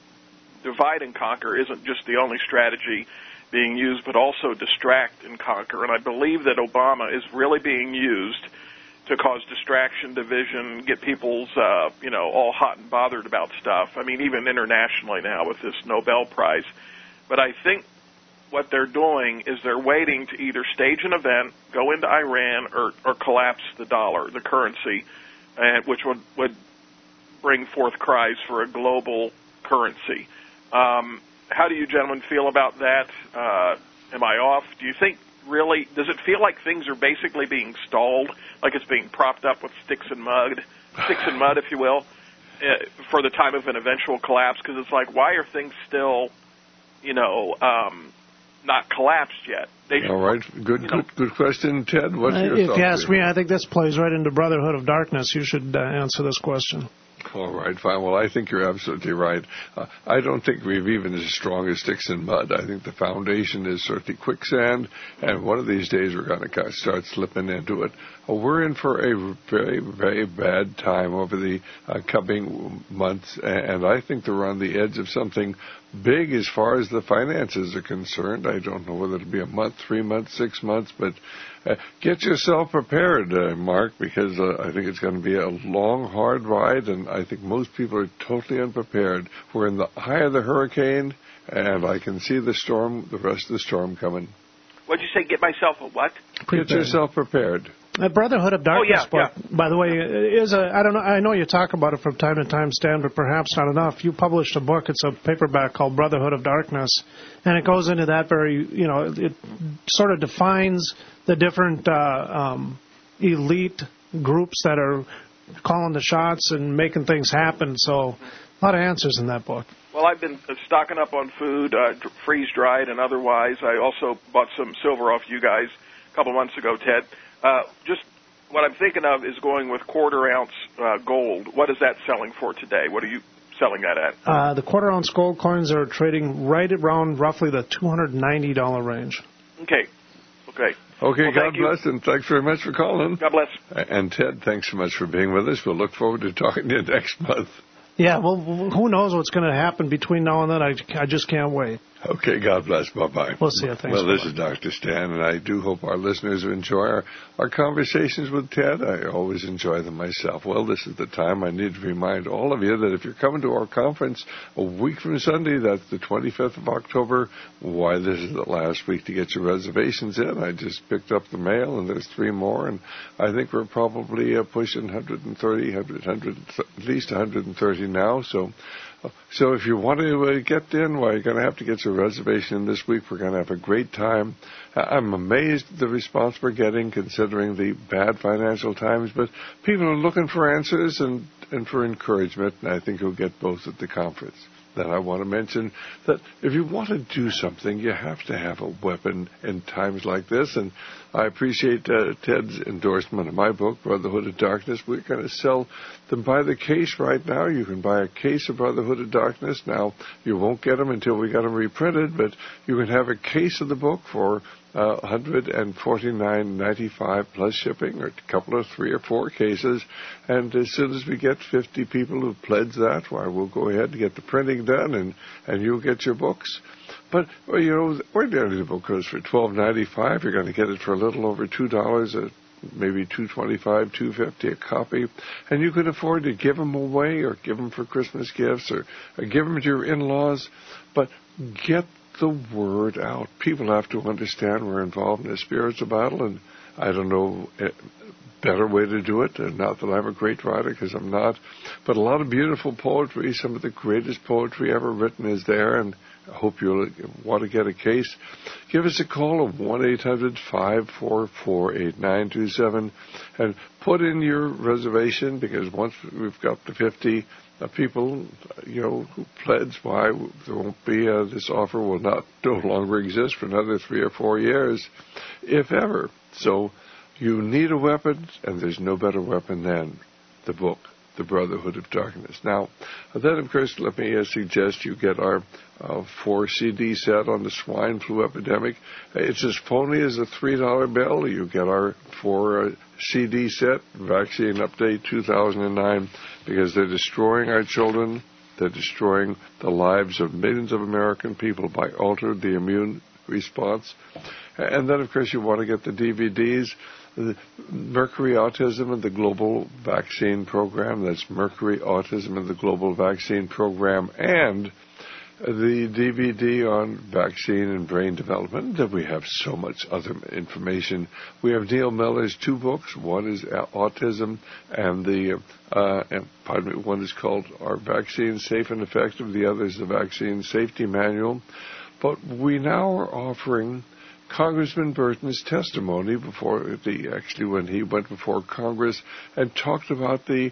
divide and conquer isn't just the only strategy being used, but also distract and conquer. And I believe that Obama is really being used to cause distraction, division, get people's, uh, you know, all hot and bothered about stuff. I mean, even internationally now with this Nobel Prize. But I think what they're doing is they're waiting to either stage an event, go into Iran, or, or collapse the dollar, the currency, and which would, would bring forth cries for a global currency. Um, How do you gentlemen feel about that? Uh, am I off? Do you think really, does it feel like things are basically being stalled, like it's being propped up with sticks and mud, sticks and mud, if you will, uh, for the time of an eventual collapse? Because it's like, why are things still, you know, um, not collapsed yet? They should, All right. Good, good, know. good question, Ted. What's your uh, thought? If you ask me, I think this plays right into Brotherhood of Darkness. You should uh, answer this question. All right, fine. Well, I think you're absolutely right. Uh, I don't think we've even as strong as sticks and mud. I think the foundation is certainly quicksand, and one of these days we're going to start slipping into it. Uh, we're in for a very, very bad time over the uh, coming months, and I think that we're on the edge of something big as far as the finances are concerned. I don't know whether it'll be a month, three months, six months, but uh, get yourself prepared, uh, Mark, because uh, I think it's going to be a long, hard ride, and I think most people are totally unprepared. We're in the eye of the hurricane, and I can see the storm, the rest of the storm coming. What'd you say, get myself a what? Get yourself prepared. The Brotherhood of Darkness oh, yeah, book, yeah. by the way, is a, I don't know, I know you talk about it from time to time, Stan, but perhaps not enough. You published a book, it's a paperback called Brotherhood of Darkness, and it goes into that very, you know, it sort of defines the different uh, um, elite groups that are calling the shots and making things happen. So a lot of answers in that book. Well, I've been stocking up on food, uh, freeze-dried and otherwise. I also bought some silver off you guys a couple months ago, Ted. Uh, just what I'm thinking of is going with quarter-ounce uh, gold. What is that selling for today? What are you selling that at? Uh, the quarter-ounce gold coins are trading right around roughly the two hundred ninety dollars range. Okay. Okay. Okay, well, God bless, and thanks very much for calling. God bless. And Ted, thanks so much for being with us. We'll look forward to talking to you next month. Yeah, well, who knows what's going to happen between now and then. I, I just can't wait. Okay, God bless. Bye-bye. We'll see you. Thanks. Well, this bye-bye. is Doctor Stan, and I do hope our listeners enjoy our, our conversations with Ted. I always enjoy them myself. Well, this is the time I need to remind all of you that if you're coming to our conference a week from Sunday, that's the twenty-fifth of October, why, this is the last week to get your reservations in. I just picked up the mail, and there's three more, and I think we're probably uh, pushing one hundred thirty, one hundred, one hundred, at least one hundred thirty now, so... So if you want to uh, get in, well, you're going to have to get your reservation in this week. We're going to have a great time. I'm amazed at the response we're getting considering the bad financial times, but people are looking for answers and, and for encouragement, and I think you'll get both at the conference. Then I want to mention that if you want to do something, you have to have a weapon in times like this. And I appreciate uh, Ted's endorsement of my book, Brotherhood of Darkness. We're going to sell them by the case right now. You can buy a case of Brotherhood of Darkness. Now, you won't get them until we get them reprinted, but you can have a case of the book for Uh, one hundred forty-nine dollars and ninety-five cents plus shipping, or a couple of three or four cases. And as soon as we get fifty people who pledge that, why, we'll go ahead and get the printing done, and, and you'll get your books. But, well, you know, ordinarily the book goes for twelve ninety-five. You're going to get it for a little over two dollars, a, maybe two twenty-five, two fifty a copy. And you can afford to give them away, or give them for Christmas gifts, or, or give them to your in-laws. But get the word out. People have to understand we're involved in a spiritual battle, and I don't know a better way to do it. And not that I'm a great writer, because I'm not, but a lot of beautiful poetry. Some of the greatest poetry ever written is there, and I hope you'll want to get a case. Give us a call of one eight hundred, five four four, eight nine two seven and put in your reservation, because once we've got the fifty Uh, people, you know, who pledge, why there won't be, uh, this offer will not no longer exist for another three or four years, if ever. So you need a weapon, and there's no better weapon than the book, The Brotherhood of Darkness. Now, then, of course, let me uh, suggest you get our uh, four C D set on the swine flu epidemic. It's as phony as a three dollar bill. You get our four uh, C D set, Vaccine Update two thousand nine, because they're destroying our children. They're destroying the lives of millions of American people by altering the immune response. And then, of course, you want to get the D V Ds, the Mercury Autism and the Global Vaccine Program. That's Mercury Autism and the Global Vaccine Program, and the D V D on vaccine and brain development. That we have so much other information. We have Neil Miller's two books. One is Autism, and the uh, and, pardon me, one is called Are Vaccines Safe and Effective? The other is the Vaccine Safety Manual. But we now are offering Congressman Burton's testimony before the actually when he went before Congress and talked about the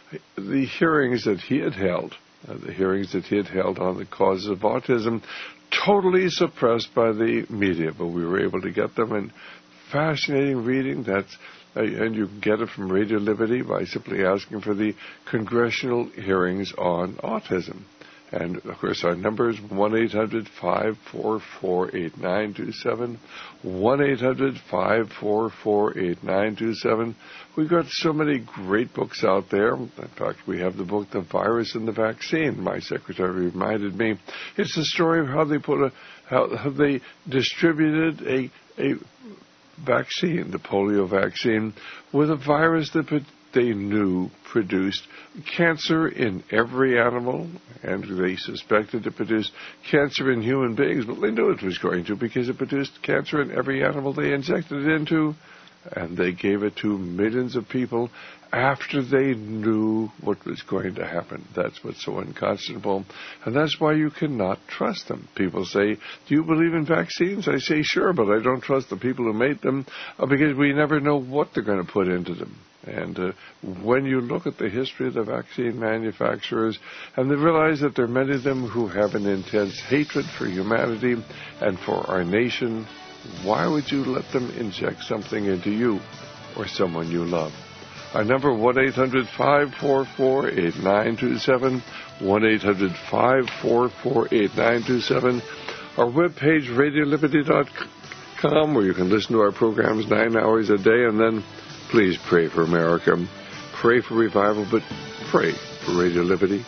the hearings that he had held. Uh, the hearings that he had held on the causes of autism, totally suppressed by the media, but we were able to get them in fascinating reading. That's uh, and you can get it from Radio Liberty by simply asking for the congressional hearings on autism. And, of course, our number is one eight hundred, five four four, eight nine two seven, one eight hundred, five four four, eight nine two seven. We've got so many great books out there. In fact, we have the book, The Virus and the Vaccine. My secretary reminded me. It's the story of how they put a, how, how they distributed a, a vaccine, the polio vaccine, with a virus that put, they knew produced cancer in every animal, and they suspected it produced cancer in human beings, but they knew it was going to, because it produced cancer in every animal they injected it into, and they gave it to millions of people after they knew what was going to happen. That's what's so unconscionable, and that's why you cannot trust them. People say, do you believe in vaccines? I say, sure, but I don't trust the people who made them, because we never know what they're going to put into them. And uh, when you look at the history of the vaccine manufacturers, and they realize that there are many of them who have an intense hatred for humanity and for our nation, why would you let them inject something into you or someone you love? Our number, one eight hundred, five four four, eight nine two seven, one eight hundred, five four four, eight nine two seven. Our webpage, radio liberty dot com, where you can listen to our programs nine hours a day, and then please pray for America. Pray for revival, but pray for Radio Liberty.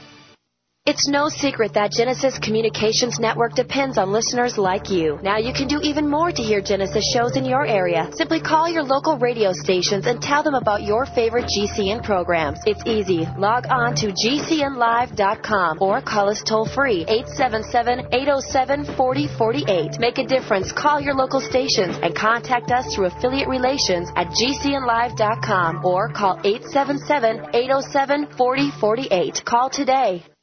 It's no secret that Genesis Communications Network depends on listeners like you. Now you can do even more to hear Genesis shows in your area. Simply call your local radio stations and tell them about your favorite G C N programs. It's easy. Log on to G C N live dot com or call us toll-free, eight seven seven, eight oh seven, four oh four eight. Make a difference. Call your local stations and contact us through affiliate relations at G C N live dot com or call eight seven seven, eight oh seven, four oh four eight. Call today.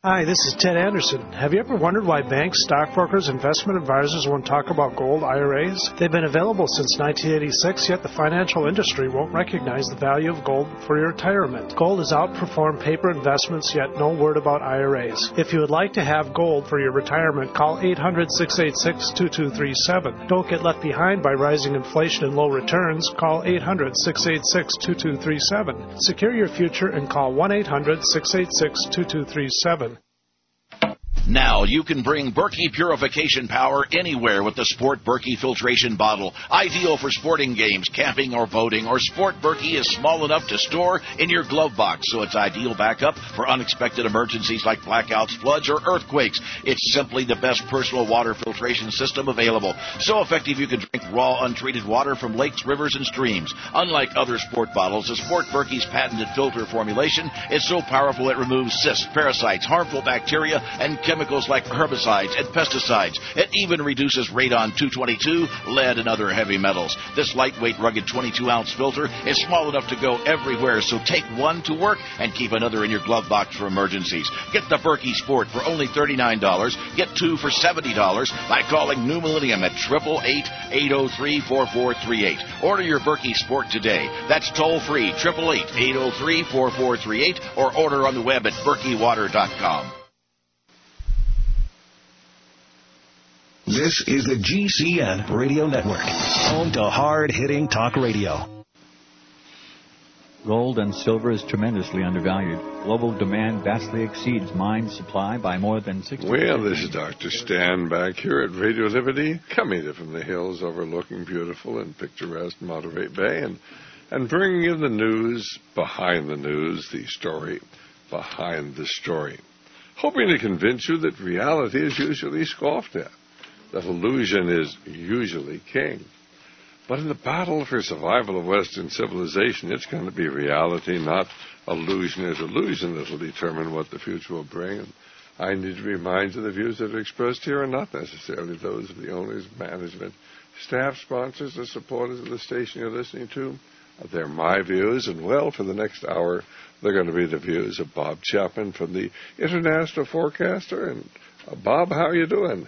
Hi, this is Ted Anderson. Have you ever wondered why banks, stockbrokers, investment advisors won't talk about gold I R As? They've been available since nineteen eighty-six, yet the financial industry won't recognize the value of gold for your retirement. Gold has outperformed paper investments, yet no word about I R As. If you would like to have gold for your retirement, call eight hundred, six eight six, two two three seven. Don't get left behind by rising inflation and low returns. Call eight hundred, six eight six, two two three seven. Secure your future and call one eight hundred, six eight six, two two three seven. Now you can bring Berkey purification power anywhere with the Sport Berkey filtration bottle. Ideal for sporting games, camping, or boating. Or Sport Berkey is small enough to store in your glove box, so it's ideal backup for unexpected emergencies like blackouts, floods, or earthquakes. It's simply the best personal water filtration system available. So effective you can drink raw, untreated water from lakes, rivers, and streams. Unlike other sport bottles, the Sport Berkey's patented filter formulation is so powerful it removes cysts, parasites, harmful bacteria, and chemicals. Chemicals like herbicides and pesticides. It even reduces radon two twenty-two, lead, and other heavy metals. This lightweight, rugged twenty-two ounce filter is small enough to go everywhere, so take one to work and keep another in your glove box for emergencies. Get the Berkey Sport for only thirty-nine dollars. Get two for seventy dollars by calling New Millennium at eight eight eight, eight oh three, four four three eight. Order your Berkey Sport today. That's toll-free, eight eight eight, eight oh three, four four three eight, or order on the web at berkey water dot com. This is the G C N Radio Network, home to hard-hitting talk radio. Gold and silver is tremendously undervalued. Global demand vastly exceeds mine supply by more than sixty percent. Well, this is Doctor Stan back here at Radio Liberty, coming in from the hills overlooking beautiful and picturesque Monterey Bay, and, and bringing you the news behind the news, the story behind the story. Hoping to convince you that reality is usually scoffed at, that illusion is usually king. But in the battle for survival of Western civilization, it's going to be reality, not illusion or delusion, that will determine what the future will bring. And I need to remind you the views that are expressed here are not necessarily those of the owners, management, staff, sponsors, or supporters of the station you're listening to. They're my views, and well, for the next hour, they're going to be the views of Bob Chapman from the International Forecaster. And uh, Bob, how are you doing?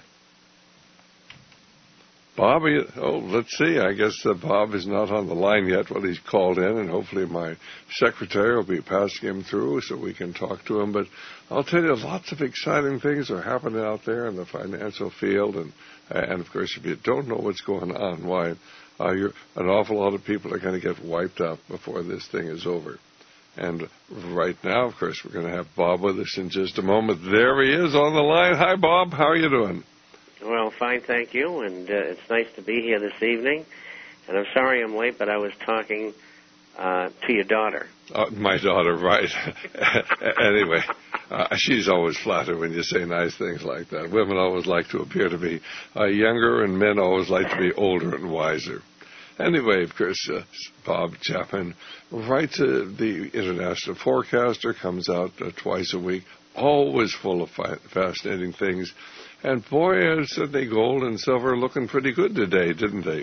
Bob, are you, oh, let's see. I guess uh, Bob is not on the line yet. Well, he's called in, and hopefully my secretary will be passing him through so we can talk to him. But I'll tell you, lots of exciting things are happening out there in the financial field. And, and of course, if you don't know what's going on, why, uh, you're, an awful lot of people are going to get wiped out before this thing is over. And right now, of course, we're going to have Bob with us in just a moment. There he is on the line. Hi, Bob. How are you doing? Well, fine, thank you, and uh, it's nice to be here this evening. And I'm sorry I'm late, but I was talking uh, to your daughter. Uh, my daughter, right. Anyway, uh, she's always flattered when you say nice things like that. Women always like to appear to be uh, younger, and men always like to be older and wiser. Anyway, of course, uh, Bob Chapman writes uh, the International Forecaster, comes out uh, twice a week, always full of fi- fascinating things. And boy, uh, Sydney gold and silver looking pretty good today, didn't they?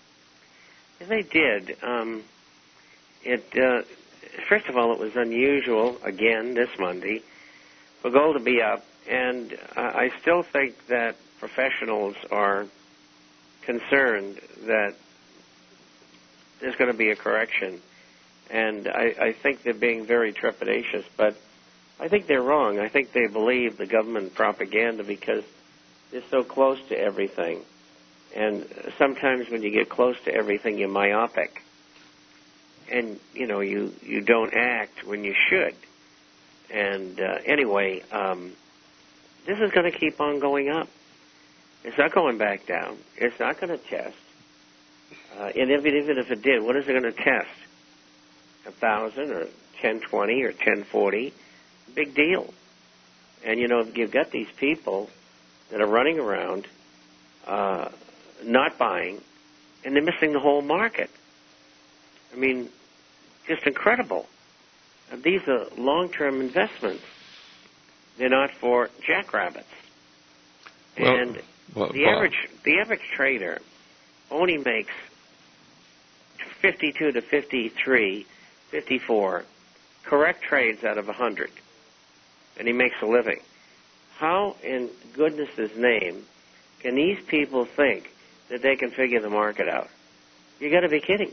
They did. Um, it uh, first of all, it was unusual again this Monday for gold to be up, and uh, I still think that professionals are concerned that there's going to be a correction, and I, I think they're being very trepidatious. But I think they're wrong. I think they believe the government propaganda because they're so close to everything. And sometimes when you get close to everything, you're myopic. And, you know, you, you don't act when you should. And uh, anyway, um, this is going to keep on going up. It's not going back down. It's not going to test. Uh, and even, even if it did, what is it going to test? A thousand or ten twenty or ten forty? Big deal. And, you know, you've got these people that are running around uh, not buying, and they're missing the whole market. I mean, just incredible. And these are long-term investments. They're not for jackrabbits. Well, and well, the Bob. average the average trader only makes fifty-two to fifty-three, fifty-four correct trades out of one hundred, and he makes a living. how in goodness' name can these people think that they can figure the market out? You got to be kidding.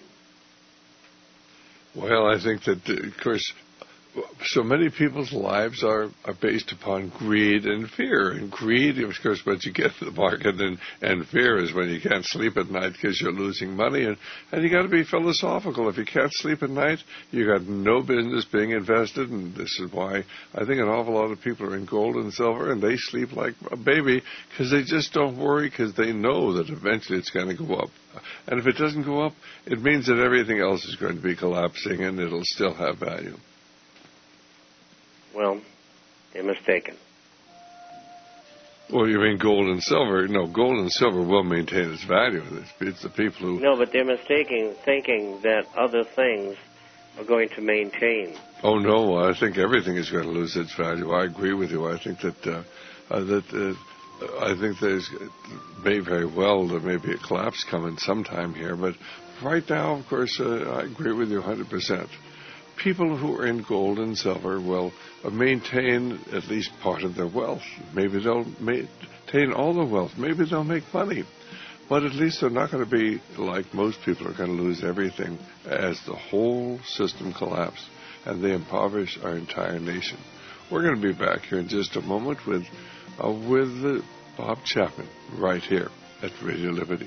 Well, I think that, uh, of course, so many people's lives are, are based upon greed and fear. And greed, of course, what you get in the market, and, and fear is when you can't sleep at night because you're losing money. And, and you got to be philosophical. If you can't sleep at night, you got no business being invested. And this is why I think an awful lot of people are in gold and silver, and they sleep like a baby because they just don't worry, because they know that eventually it's going to go up. And if it doesn't go up, it means that everything else is going to be collapsing, and it'll still have value. Well, they're mistaken. Well, you mean gold and silver? No, gold and silver will maintain its value. It's, it's the people who... No, but they're mistaken, thinking that other things are going to maintain. Oh, no, I think everything is going to lose its value. I agree with you. I think that... Uh, uh, that uh, I think there's may very well there may be a collapse coming sometime here, but right now, of course, uh, I agree with you one hundred percent. People who are in gold and silver will maintain at least part of their wealth. Maybe they'll maintain all the wealth. Maybe they'll make money. But at least they're not going to be like most people are going to lose everything as the whole system collapses and they impoverish our entire nation. We're going to be back here in just a moment with, uh, with uh, Bob Chapman right here at Radio Liberty.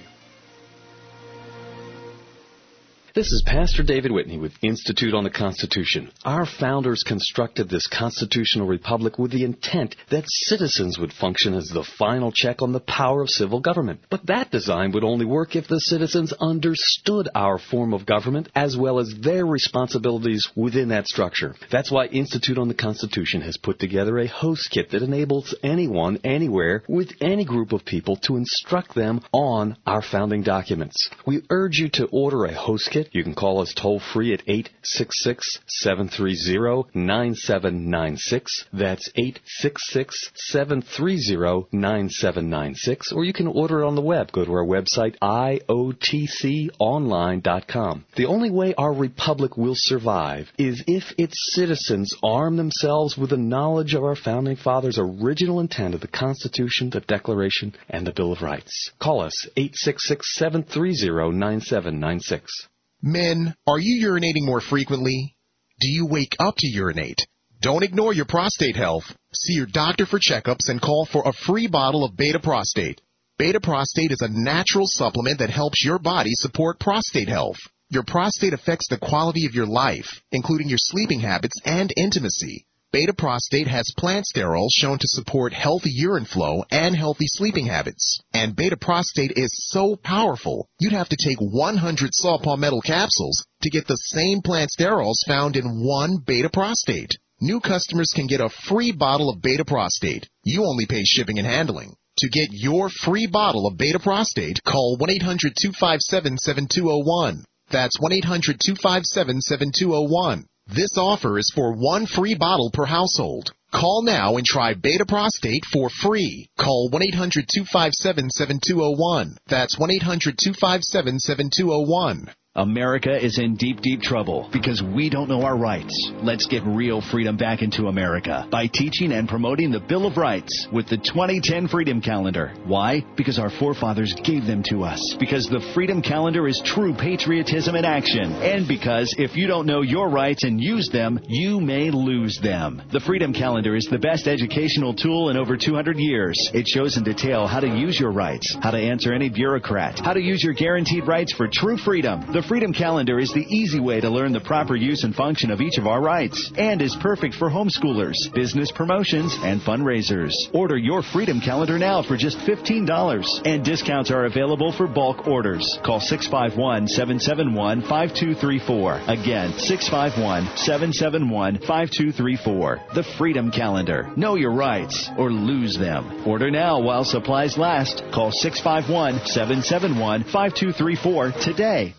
This is Pastor David Whitney with Institute on the Constitution. Our founders constructed this constitutional republic with the intent that citizens would function as the final check on the power of civil government. But that design would only work if the citizens understood our form of government as well as their responsibilities within that structure. That's why Institute on the Constitution has put together a host kit that enables anyone, anywhere, with any group of people to instruct them on our founding documents. We urge you to order a host kit. You can call us toll-free at eight six six, seven three zero, nine seven nine six. That's eight six six, seven three zero, nine seven nine six. Or you can order it on the web. Go to our website, I O T C online dot com. The only way our republic will survive is if its citizens arm themselves with the knowledge of our founding fathers' original intent of the Constitution, the Declaration, and the Bill of Rights. Call us, eight six six, seven three zero, nine seven nine six. Men, are you urinating more frequently? Do you wake up to urinate? Don't ignore your prostate health. See your doctor for checkups and call for a free bottle of Beta Prostate. Beta Prostate is a natural supplement that helps your body support prostate health. Your prostate affects the quality of your life, including your sleeping habits and intimacy. Beta Prostate has plant sterols shown to support healthy urine flow and healthy sleeping habits. And Beta Prostate is so powerful, you'd have to take one hundred saw palmetto capsules to get the same plant sterols found in one Beta Prostate. New customers can get a free bottle of Beta Prostate. You only pay shipping and handling. To get your free bottle of Beta Prostate, call one eight hundred, two five seven, seven two zero one. That's one eight hundred, two five seven, seven two zero one. This offer is for one free bottle per household. Call now and try Beta Prostate for free. Call one eight hundred, two five seven, seven two zero one. That's one eight hundred, two five seven, seven two zero one. America is in deep, deep trouble because we don't know our rights. Let's get real freedom back into America by teaching and promoting the Bill of Rights with the twenty ten Freedom Calendar. Why? Because our forefathers gave them to us. Because the Freedom Calendar is true patriotism in action. And because if you don't know your rights and use them, you may lose them. The Freedom Calendar is the best educational tool in over two hundred years. It shows in detail how to use your rights, how to answer any bureaucrat, how to use your guaranteed rights for true freedom. The Freedom Calendar is the easy way to learn the proper use and function of each of our rights and is perfect for homeschoolers, business promotions, and fundraisers. Order your Freedom Calendar now for just fifteen dollars, and discounts are available for bulk orders. Call six five one, seven seven one, five two three four. Again, six five one, seven seven one, five two three four. The Freedom Calendar. Know your rights or lose them. Order now while supplies last. Call six five one, seven seven one, five two three four today.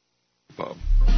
Bob.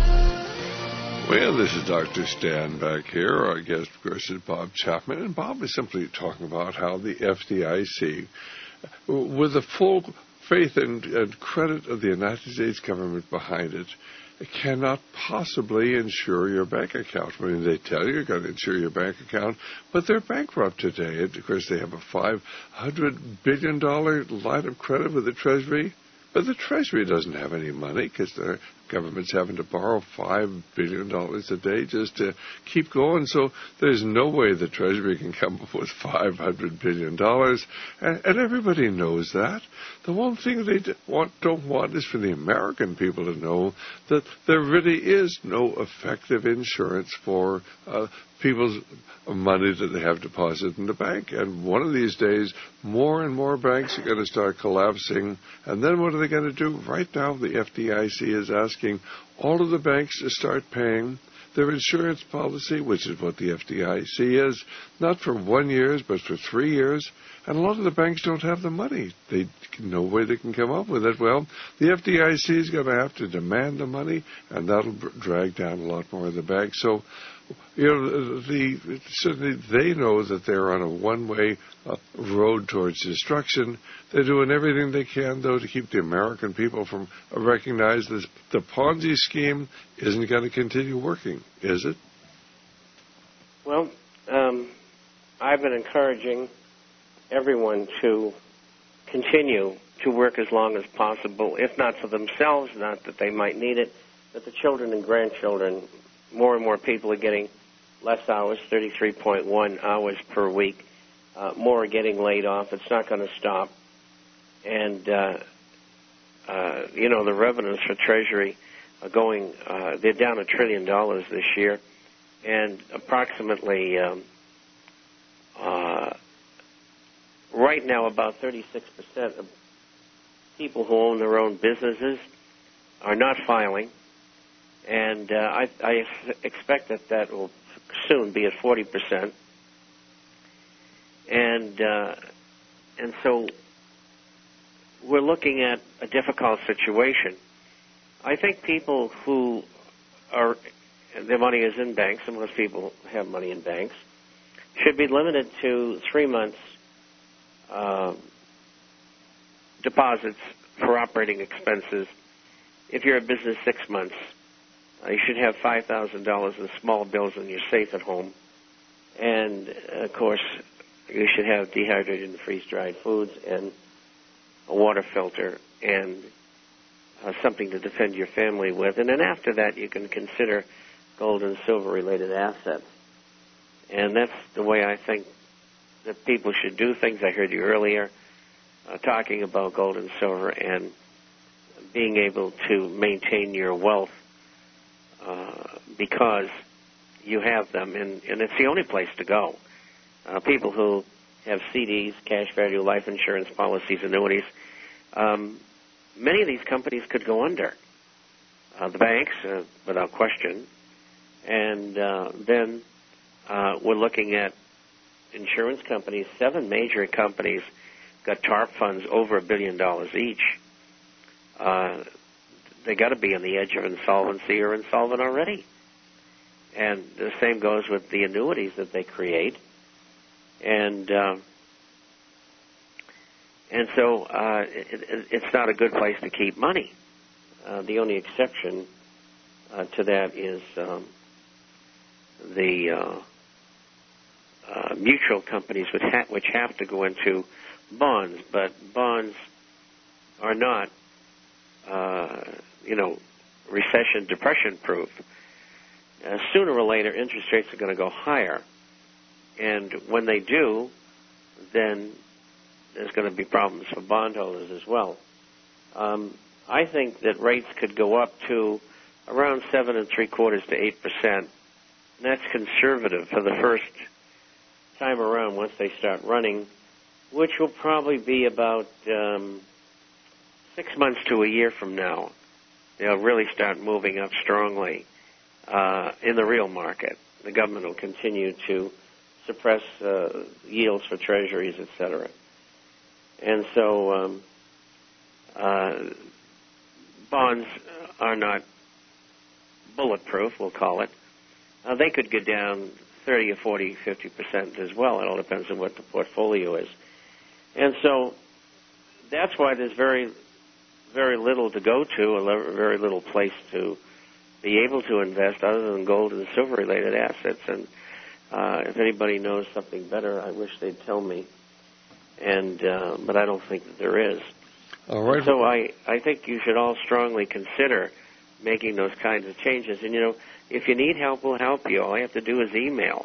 Well, this is Doctor Stan back here. Our guest, of course, is Bob Chapman. And Bob is simply talking about how the F D I C, with a full faith and, and credit of the United States government behind it, it cannot possibly insure your bank account. I mean, they tell you you're going to insure your bank account, but they're bankrupt today. And of course, they have a five hundred billion dollars line of credit with the Treasury, but the Treasury doesn't have any money because the government's having to borrow five billion dollars a day just to keep going. So there's no way the Treasury can come up with five hundred billion dollars, and, and everybody knows that. The one thing they want, don't want is for the American people to know that there really is no effective insurance for uh, people's money that they have deposited in the bank. And one of these days, more and more banks are going to start collapsing. And then what are they going to do? Right now, the F D I C is asking all of the banks to start paying their insurance policy, which is what the F D I C is, not for one year, but for three years. And a lot of the banks don't have the money. They no way they can come up with it. Well, the F D I C is going to have to demand the money, and that'll drag down a lot more of the banks. So, you know, the, certainly they know that they're on a one-way uh, road towards destruction. They're doing everything they can, though, to keep the American people from uh, recognize this. The Ponzi scheme isn't going to continue working, is it? Well, um, I've been encouraging everyone to continue to work as long as possible, if not for themselves, not that they might need it, but the children and grandchildren. More and more people are getting less hours, thirty-three point one hours per week. Uh, more are getting laid off. It's not going to stop. And, uh, uh, you know, the revenues for Treasury are going, uh, they're down a trillion dollars this year. And approximately, um, uh, right now, about thirty-six percent of people who own their own businesses are not filing. And uh, I, I expect that that will soon be at forty percent. And uh, and so we're looking at a difficult situation. I think people who are, their money is in banks, and most people have money in banks, should be limited to three months uh, deposits for operating expenses. If you're a business, six months. Uh, you should have five thousand dollars in small bills in your safe at home. And, uh, of course, you should have dehydrated and freeze-dried foods and a water filter and uh, something to defend your family with. And then after that, you can consider gold and silver-related assets. And that's the way I think that people should do things. I heard you earlier uh, talking about gold and silver and being able to maintain your wealth Uh, because you have them, and, and it's the only place to go. Uh, people who have C Ds, cash value life insurance policies, annuities, um, many of these companies could go under. Uh, the banks, uh, without question. And uh, then uh, we're looking at insurance companies. Seven major companies got TARP funds over a billion dollars each. Uh, They got to be on the edge of insolvency or insolvent already. And the same goes with the annuities that they create. And uh, and so uh, it, it's not a good place to keep money. Uh, the only exception uh, to that is um, the uh, uh, mutual companies which, ha- which have to go into bonds. But bonds are not Uh, you know, recession, depression-proof. Uh, sooner or later, interest rates are going to go higher. And when they do, then there's going to be problems for bondholders as well. Um, I think that rates could go up to around seven and three quarters to eight percent. And that's conservative for the first time around once they start running, which will probably be about Um, Six months to a year from now, they'll really start moving up strongly uh, in the real market. The government will continue to suppress uh, yields for treasuries, et cetera. And so um, uh, bonds are not bulletproof, we'll call it. Uh, they could go down thirty or forty, fifty percent as well. It all depends on what the portfolio is. And so that's why there's very, very little to go to, a very little place to be able to invest other than gold and silver-related assets. And uh, if anybody knows something better, I wish they'd tell me. And uh, but I don't think that there is. All right. So I, I think you should all strongly consider making those kinds of changes. And, you know, if you need help, we'll help you. All you have to do is email,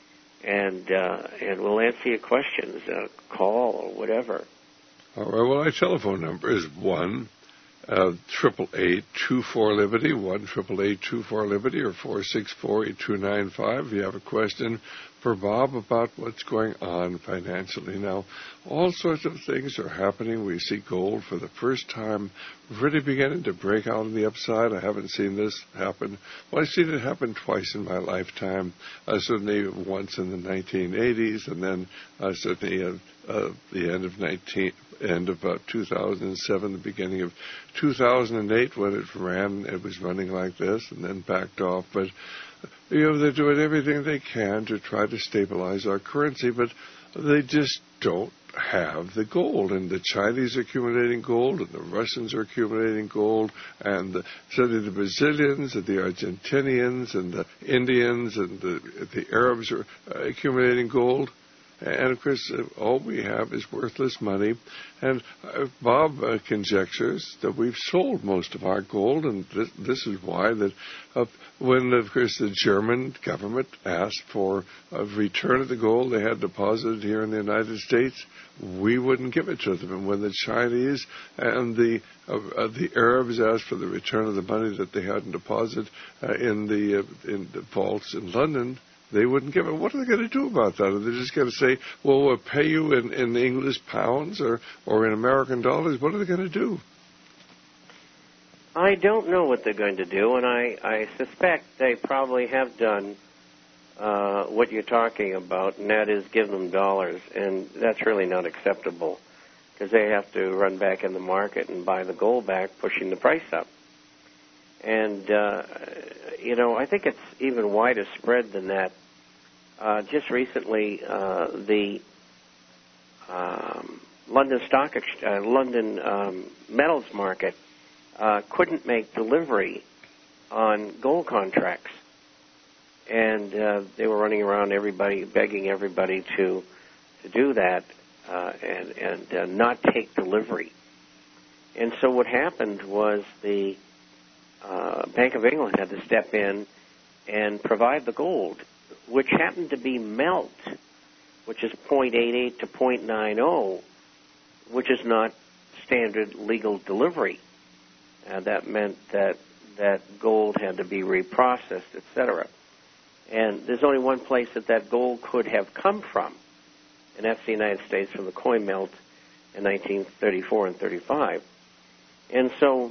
and uh, and we'll answer your questions, uh, call or whatever. All right. Well, our telephone number is one triple eight two four Liberty, one triple eight two four Liberty, or four six four eight two nine five. If you have a question for Bob about what's going on financially now, all sorts of things are happening. We see gold for the first time really beginning to break out on the upside. I haven't seen this happen. Well, I've seen it happen twice in my lifetime. Uh, certainly once in the nineteen eighties, and then uh, certainly at uh, the end of nineteen. End of uh, two thousand seven, the beginning of two thousand eight, when it ran, it was running like this, and then backed off. But you know, they're doing everything they can to try to stabilize our currency, but they just don't have the gold. And the Chinese are accumulating gold, and the Russians are accumulating gold, and the, certainly the Brazilians and the Argentinians and the Indians and the, the Arabs are uh, accumulating gold. And, of course, uh, all we have is worthless money. And uh, Bob uh, conjectures that we've sold most of our gold, and this, this is why that uh, when, of course, the German government asked for a return of the gold they had deposited here in the United States, we wouldn't give it to them. And when the Chinese and the uh, uh, the Arabs asked for the return of the money that they hadn't deposited uh, in the uh, in the vaults in London, they wouldn't give it. What are they going to do about that? Are they just going to say, well, we'll pay you in, in English pounds or, or in American dollars? What are they going to do? I don't know what they're going to do, and I, I suspect they probably have done uh, what you're talking about, and that is give them dollars, and that's really not acceptable because they have to run back in the market and buy the gold back, pushing the price up. And, uh, you know, I think it's even wider spread than that. Uh, just recently, uh, the um, London Stock Ex- uh, London um, metals market uh, couldn't make delivery on gold contracts. And uh, they were running around everybody, begging everybody to to do that uh, and, and uh, not take delivery. And so what happened was the Uh, Bank of England had to step in and provide the gold, which happened to be melt, which is zero point eight eight to zero point nine zero, which is not standard legal delivery. Uh, that meant that that gold had to be reprocessed, et cetera. And there's only one place that that gold could have come from, and that's the United States from the coin melt in nineteen thirty-four and thirty-five. And so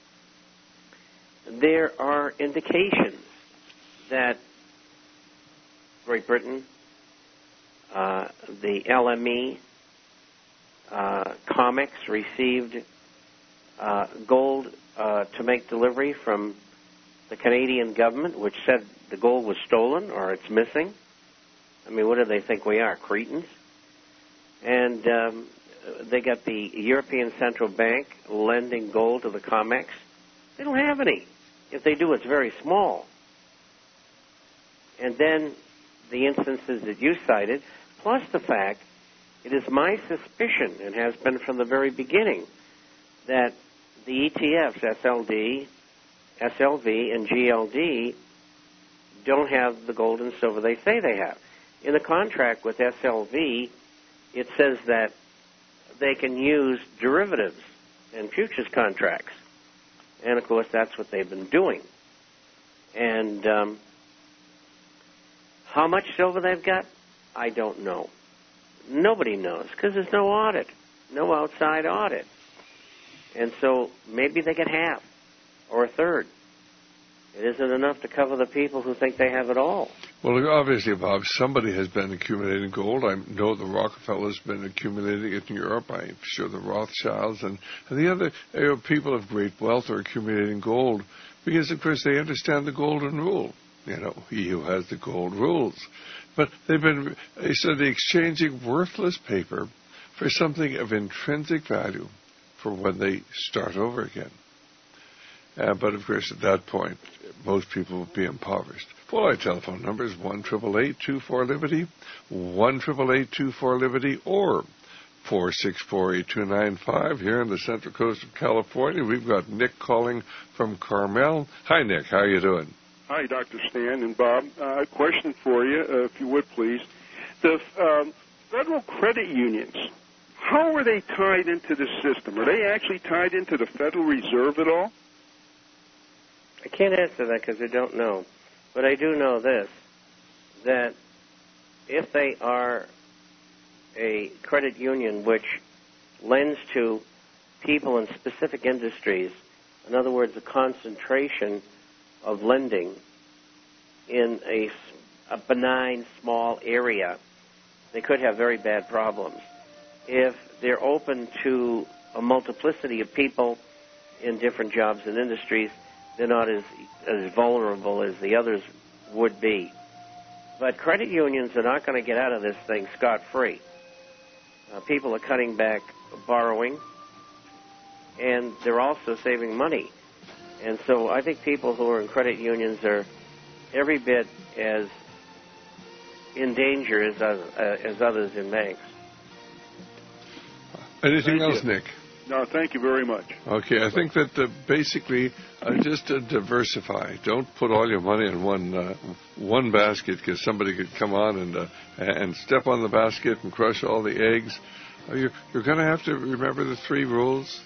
there are indications that Great Britain, uh, the L M E, uh, Comex received uh, gold uh, to make delivery from the Canadian government, which said the gold was stolen or it's missing. I mean, what do they think we are, cretins? And um, they got the European Central Bank lending gold to the Comex. They don't have any. If they do, it's very small. And then the instances that you cited, plus the fact, it is my suspicion, and has been from the very beginning, that the E T Fs, S L D, S L V, and G L D, don't have the gold and silver they say they have. In the contract with S L V, it says that they can use derivatives and futures contracts. And, of course, that's what they've been doing. And um, how much silver they've got, I don't know. Nobody knows because there's no audit, no outside audit. And so maybe they get half or a third. It isn't enough to cover the people who think they have it all. Well, obviously, Bob, somebody has been accumulating gold. I know the Rockefellers have been accumulating it in Europe. I'm sure the Rothschilds and, and the other you know, people of great wealth are accumulating gold because, of course, they understand the golden rule. You know, he who has the gold rules. But they've been, they said, exchanging worthless paper for something of intrinsic value for when they start over again. Uh, but, of course, at that point, most people will be impoverished. Full-line telephone number is one eight eight eight, two four, Liberty, one eight eight eight, two four, Liberty, or four six four, eight two nine five. Here on the Central Coast of California, we've got Nick calling from Carmel. Hi, Nick. How are you doing? Hi, Doctor Stan and Bob. Uh, a question for you, uh, if you would, please. The um, federal credit unions, how are they tied into the system? Are they actually tied into the Federal Reserve at all? I can't answer that because I don't know. But I do know this, that if they are a credit union which lends to people in specific industries, in other words, a concentration of lending in a, a benign, small area, they could have very bad problems. If they're open to a multiplicity of people in different jobs and industries, they're not as, as vulnerable as the others would be. But credit unions are not going to get out of this thing scot-free. Uh, people are cutting back borrowing, and they're also saving money. And so I think people who are in credit unions are every bit as in danger as, uh, as others in banks. Anything Thank else, you. Nick? No, thank you very much. Okay, I think that uh, basically uh, just uh, diversify. Don't put all your money in one uh, one basket because somebody could come on and uh, and step on the basket and crush all the eggs. Uh, you're you're going to have to remember the three rules.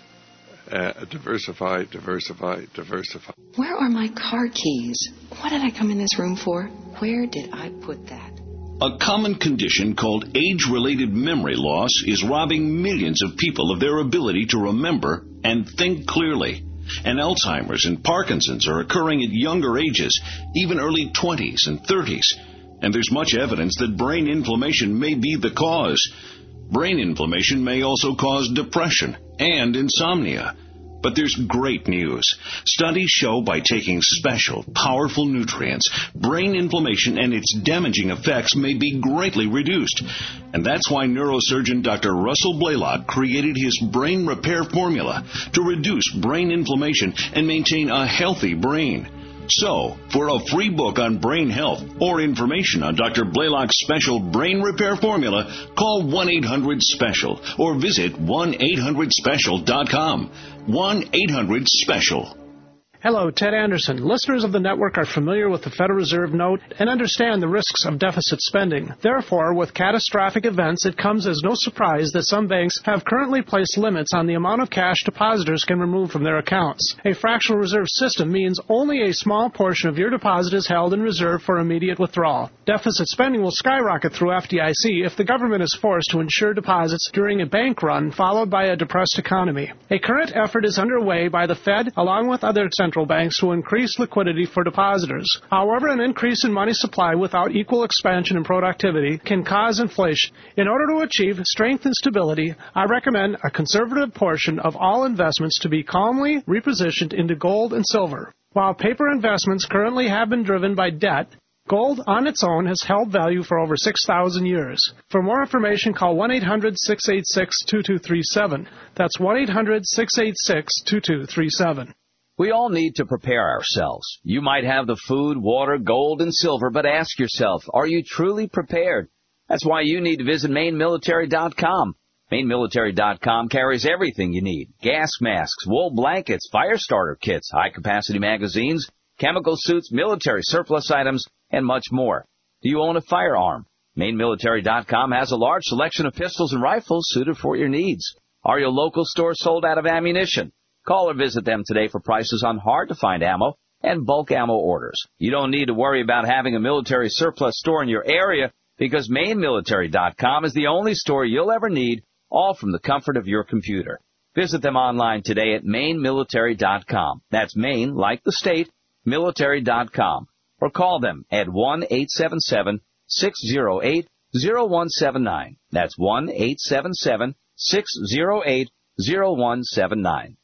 Uh, diversify, diversify, diversify. Where are my car keys? What did I come in this room for? Where did I put that? A common condition called age-related memory loss is robbing millions of people of their ability to remember and think clearly. And Alzheimer's and Parkinson's are occurring at younger ages, even early twenties and thirties. And there's much evidence that brain inflammation may be the cause. Brain inflammation may also cause depression and insomnia. But there's great news. Studies show by taking special, powerful nutrients, brain inflammation and its damaging effects may be greatly reduced. And that's why neurosurgeon Doctor Russell Blaylock created his brain repair formula to reduce brain inflammation and maintain a healthy brain. So, for a free book on brain health or information on Doctor Blaylock's special brain repair formula, call one eight hundred special or visit one eight hundred special dot com. one eight hundred special. Hello, Ted Anderson. Listeners of the network are familiar with the Federal Reserve note and understand the risks of deficit spending. Therefore, with catastrophic events, it comes as no surprise that some banks have currently placed limits on the amount of cash depositors can remove from their accounts. A fractional reserve system means only a small portion of your deposit is held in reserve for immediate withdrawal. Deficit spending will skyrocket through F D I C if the government is forced to insure deposits during a bank run followed by a depressed economy. A current effort is underway by the Fed along with other central banks to increase liquidity for depositors. However, an increase in money supply without equal expansion and productivity can cause inflation. In order to achieve strength and stability, I recommend a conservative portion of all investments to be calmly repositioned into gold and silver. While paper investments currently have been driven by debt, gold on its own has held value for over six thousand years. For more information, call one eight hundred, six eight six, two two three seven. That's one eight hundred, six eight six, two two three seven. We all need to prepare ourselves. You might have the food, water, gold, and silver, but ask yourself, are you truly prepared? That's why you need to visit Maine Military dot com. Maine Military dot com carries everything you need. Gas masks, wool blankets, fire starter kits, high-capacity magazines, chemical suits, military surplus items, and much more. Do you own a firearm? Maine Military dot com has a large selection of pistols and rifles suited for your needs. Are your local stores sold out of ammunition? Call or visit them today for prices on hard-to-find ammo and bulk ammo orders. You don't need to worry about having a military surplus store in your area because Maine Military dot com is the only store you'll ever need, all from the comfort of your computer. Visit them online today at Maine Military dot com. That's Maine, like the state, military dot com. Or call them at one eight seven seven, six zero eight, zero one seven nine. That's one eight seven seven, six zero eight, zero one seven nine.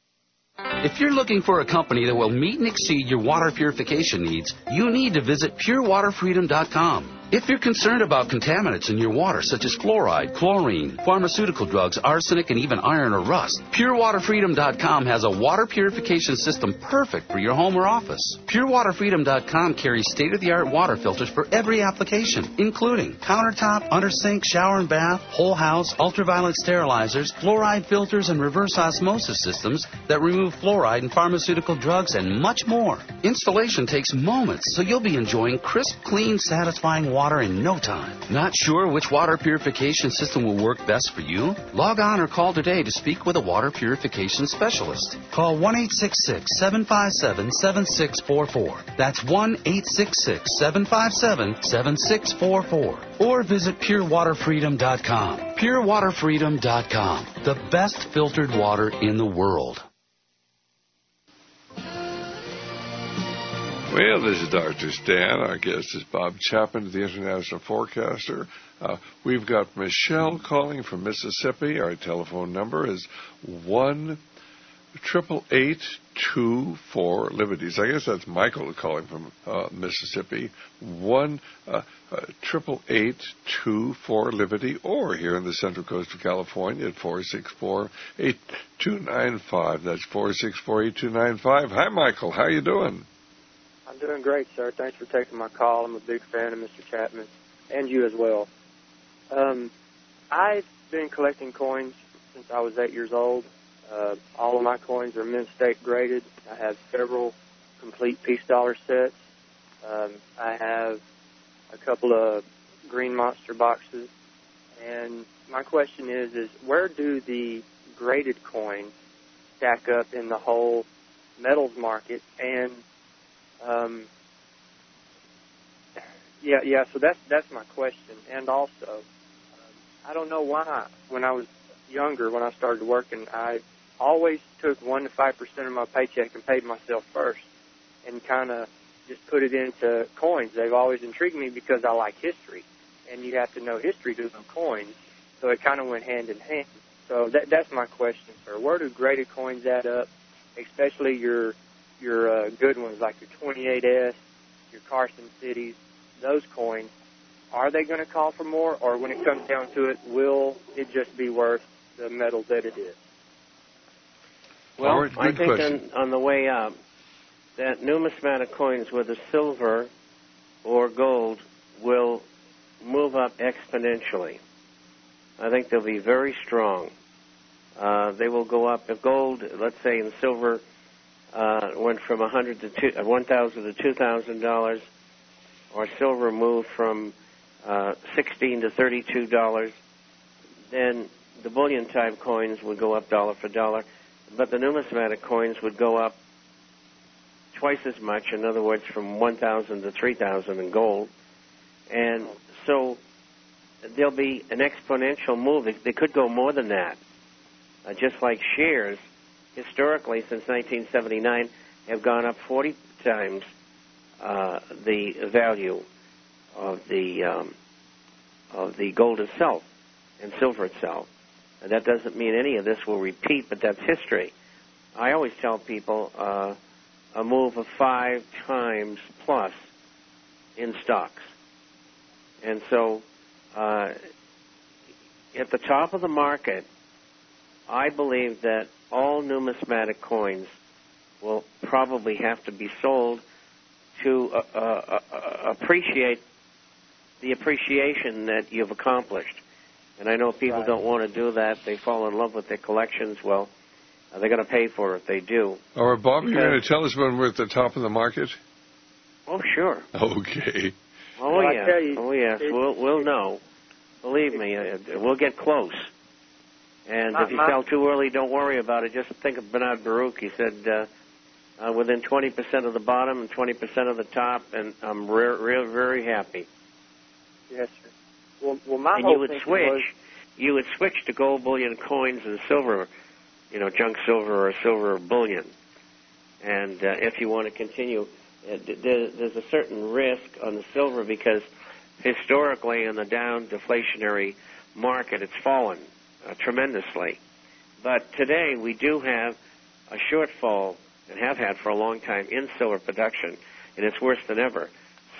If you're looking for a company that will meet and exceed your water purification needs, you need to visit Pure Water Freedom dot com. If you're concerned about contaminants in your water, such as fluoride, chlorine, pharmaceutical drugs, arsenic, and even iron or rust, Pure Water Freedom dot com has a water purification system perfect for your home or office. Pure Water Freedom dot com carries state-of-the-art water filters for every application, including countertop, under sink, shower and bath, whole house, ultraviolet sterilizers, fluoride filters, and reverse osmosis systems that remove fluoride and pharmaceutical drugs, and much more. Installation takes moments, so you'll be enjoying crisp, clean, satisfying water water in no time. Not sure which water purification system will work best for you? Log on or call today to speak with a water purification specialist. Call one eight six six, seven five seven, seven six four four. That's one eight six six, seven five seven, seven six four four. Or visit Pure Water Freedom dot com. Pure Water Freedom dot com. The best filtered water in the world. Well, this is Doctor Stan. Our guest is Bob Chapman, the international forecaster. Uh, we've got Michelle calling from Mississippi. Our telephone number is one triple eight two four Liberties. I guess that's Michael calling from uh, Mississippi. One uh, uh, triple eight two four Liberty, or here in the Central Coast of California at four six four eight two nine five. That's four six four eight two nine five. Hi, Michael. How you doing? I'm doing great, sir. Thanks for taking my call. I'm a big fan of Mister Chapman, and you as well. Um, I've been collecting coins since I was eight years old. Uh, all of my coins are mint state graded. I have several complete piece dollar sets. Um, I have a couple of Green Monster boxes. And my question is, is where do the graded coins stack up in the whole metals market? And Um, yeah, yeah. So that's that's my question. And also, um, I don't know why when I was younger, when I started working, I always took one to five percent of my paycheck and paid myself first, and kind of just put it into coins. They've always intrigued me because I like history, and you have to know history to know coins. So it kind of went hand in hand. So that that's my question, sir. Where do graded coins add up, especially your your uh, good ones like your twenty-eight S, your Carson Cities, those coins? Are they going to call for more, or when it comes down to it, will it just be worth the metal that it is? Well, Howard, I think question. on, on the way up, that numismatic coins, whether silver or gold, will move up exponentially. I think they'll be very strong. Uh, they will go up. If gold, let's say in silver, Uh, went from one hundred to two, uh, one thousand to two thousand dollars, or silver moved from uh, sixteen to thirty-two dollars. Then the bullion type coins would go up dollar for dollar, but the numismatic coins would go up twice as much. In other words, from one thousand to three thousand in gold, and so there'll be an exponential move. They could go more than that, uh, just like shares. Historically, since nineteen seventy-nine, have gone up forty times uh, the value of the um, of the gold itself and silver itself. And that doesn't mean any of this will repeat, but that's history. I always tell people uh, a move of five times plus in stocks. And so uh, at the top of the market, I believe that all numismatic coins will probably have to be sold to uh, uh, uh, appreciate the appreciation that you've accomplished. And I know people right. don't want to do that. They fall in love with their collections. Well, uh, they're going to pay for it if they do. All right, Bob, because, you're going to tell us when we're at the top of the market? Oh, sure. Okay. Oh, well, yeah. You, oh, yes. it, we'll, we'll know. Believe me, uh, we'll get close. And my, if you my, sell too early, don't worry about it. Just think of Bernard Baruch. He said uh, uh, within twenty percent of the bottom and twenty percent of the top, and I'm re- re- very happy. Yes, sir. Well, well my and whole you would thinking switch. was, you would switch to gold bullion coins and silver, you know, junk silver or silver bullion. And uh, if you want to continue, uh, there, there's a certain risk on the silver because historically in the down deflationary market, it's fallen uh, tremendously. But today we do have a shortfall, and have had for a long time, in silver production, and it's worse than ever.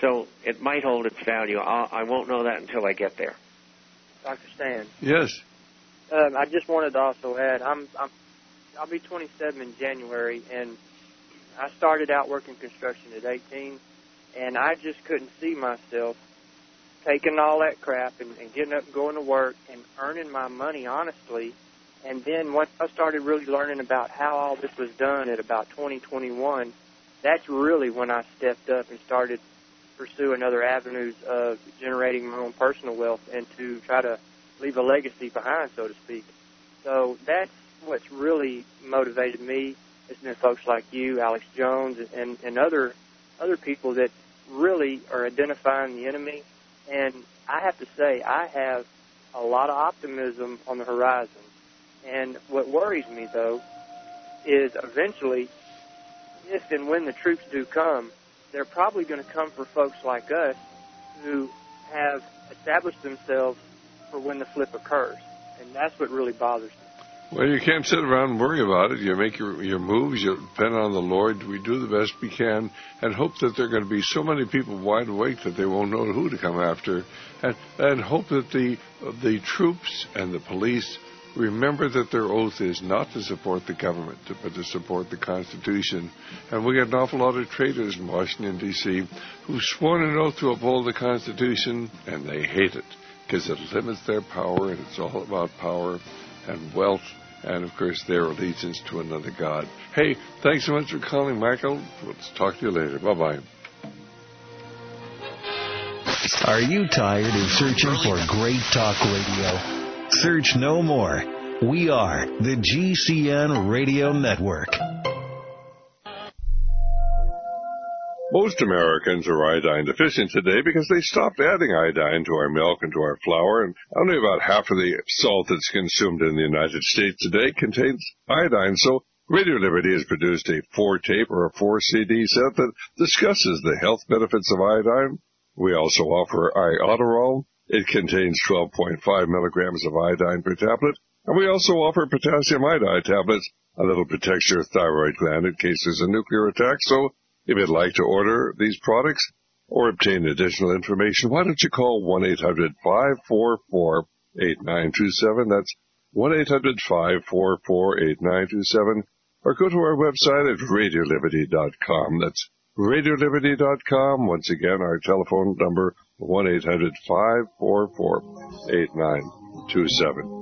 So it might hold its value. I'll, I won't know that until I get there. Doctor Stan. Yes. Um, I just wanted to also add, I'm, I'm, I'll be twenty-seven in January, and I started out working construction at eighteen, and I just couldn't see myself taking all that crap and, and getting up and going to work and earning my money honestly. And then once I started really learning about how all this was done at about twenty twenty-one, that's really when I stepped up and started pursuing other avenues of generating my own personal wealth and to try to leave a legacy behind, so to speak. So that's what's really motivated me. It's been folks like you, Alex Jones, and, and other other people that really are identifying the enemy. And I have to say, I have a lot of optimism on the horizon. And what worries me, though, is eventually, if and when the troops do come, they're probably going to come for folks like us who have established themselves for when the flip occurs. And that's what really bothers me. Well, you can't sit around and worry about it. You make your your moves. You depend on the Lord. We do the best we can and hope that there are going to be so many people wide awake that they won't know who to come after. And, and hope that the the troops and the police remember that their oath is not to support the government, but to support the Constitution. And we get an awful lot of traitors in Washington, D C, who've sworn an oath to uphold the Constitution, and they hate it because it limits their power, and it's all about power and wealth and, of course, their allegiance to another God. Hey, thanks so much for calling, Michael. Let's talk to you later. Bye-bye. Are you tired of searching for great talk radio? Search no more. We are the G C N Radio Network. Most Americans are iodine deficient today because they stopped adding iodine to our milk and to our flour, and only about half of the salt that's consumed in the United States today contains iodine. So Radio Liberty has produced a four-tape or a four-C D set that discusses the health benefits of iodine. We also offer Iodoral. It contains twelve point five milligrams of iodine per tablet. And we also offer potassium iodide tablets, a little protects your thyroid gland in case there's a nuclear attack. So if you'd like to order these products or obtain additional information, why don't you call one eight hundred five four four eight nine two seven. That's one eight hundred five four four eight nine two seven. Or go to our website at radio liberty dot com. That's radio liberty dot com. Once again, our telephone number, one eight hundred five four four eight nine two seven.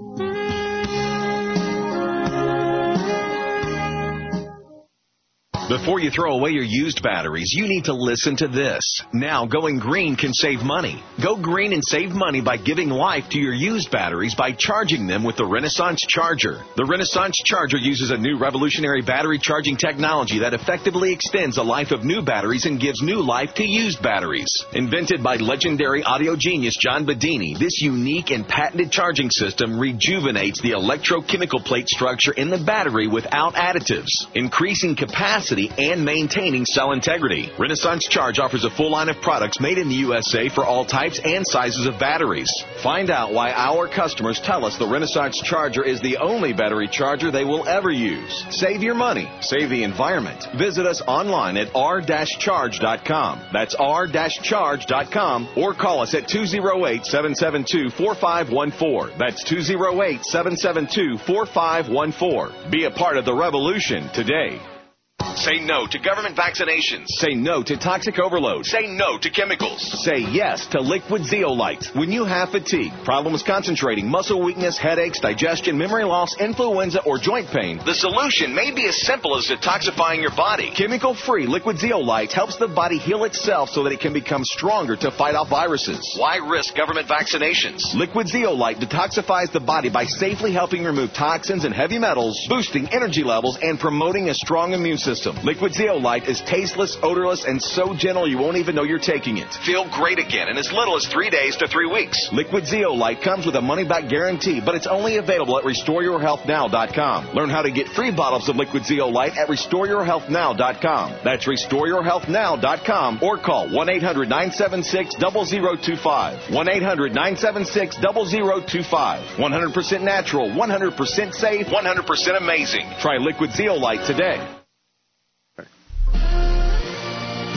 Before you throw away your used batteries, you need to listen to this. Now, going green can save money. Go green and save money by giving life to your used batteries by charging them with the Renaissance Charger. The Renaissance Charger uses a new revolutionary battery charging technology that effectively extends the life of new batteries and gives new life to used batteries. Invented by legendary audio genius John Bedini, this unique and patented charging system rejuvenates the electrochemical plate structure in the battery without additives, increasing capacity and maintaining cell integrity. Renaissance Charge offers a full line of products made in the U S A for all types and sizes of batteries. Find out why our customers tell us the Renaissance Charger is the only battery charger they will ever use. Save your money. Save the environment. Visit us online at r dash charge dot com. That's r dash charge dot com, or call us at two oh eight, seven seven two, four five one four. That's two oh eight, seven seven two, four five one four. Be a part of the revolution today. Say no to government vaccinations. Say no to toxic overload. Say no to chemicals. Say yes to liquid zeolite. When you have fatigue, problems concentrating, muscle weakness, headaches, digestion, memory loss, influenza, or joint pain, the solution may be as simple as detoxifying your body. Chemical-free liquid zeolite helps the body heal itself so that it can become stronger to fight off viruses. Why risk government vaccinations? Liquid zeolite detoxifies the body by safely helping remove toxins and heavy metals, boosting energy levels, and promoting a strong immune system. Liquid zeolite is tasteless, odorless, and so gentle you won't even know you're taking it. Feel great again in as little as three days to three weeks. Liquid zeolite comes with a money-back guarantee, but it's only available at restore your health now dot com. Learn how to get free bottles of liquid zeolite at restore your health now dot com. That's restore your health now dot com, or call one eight hundred nine seven six zero zero two five. one eight hundred nine seven six zero zero two five. one hundred percent natural, one hundred percent safe, one hundred percent amazing. Try liquid zeolite today.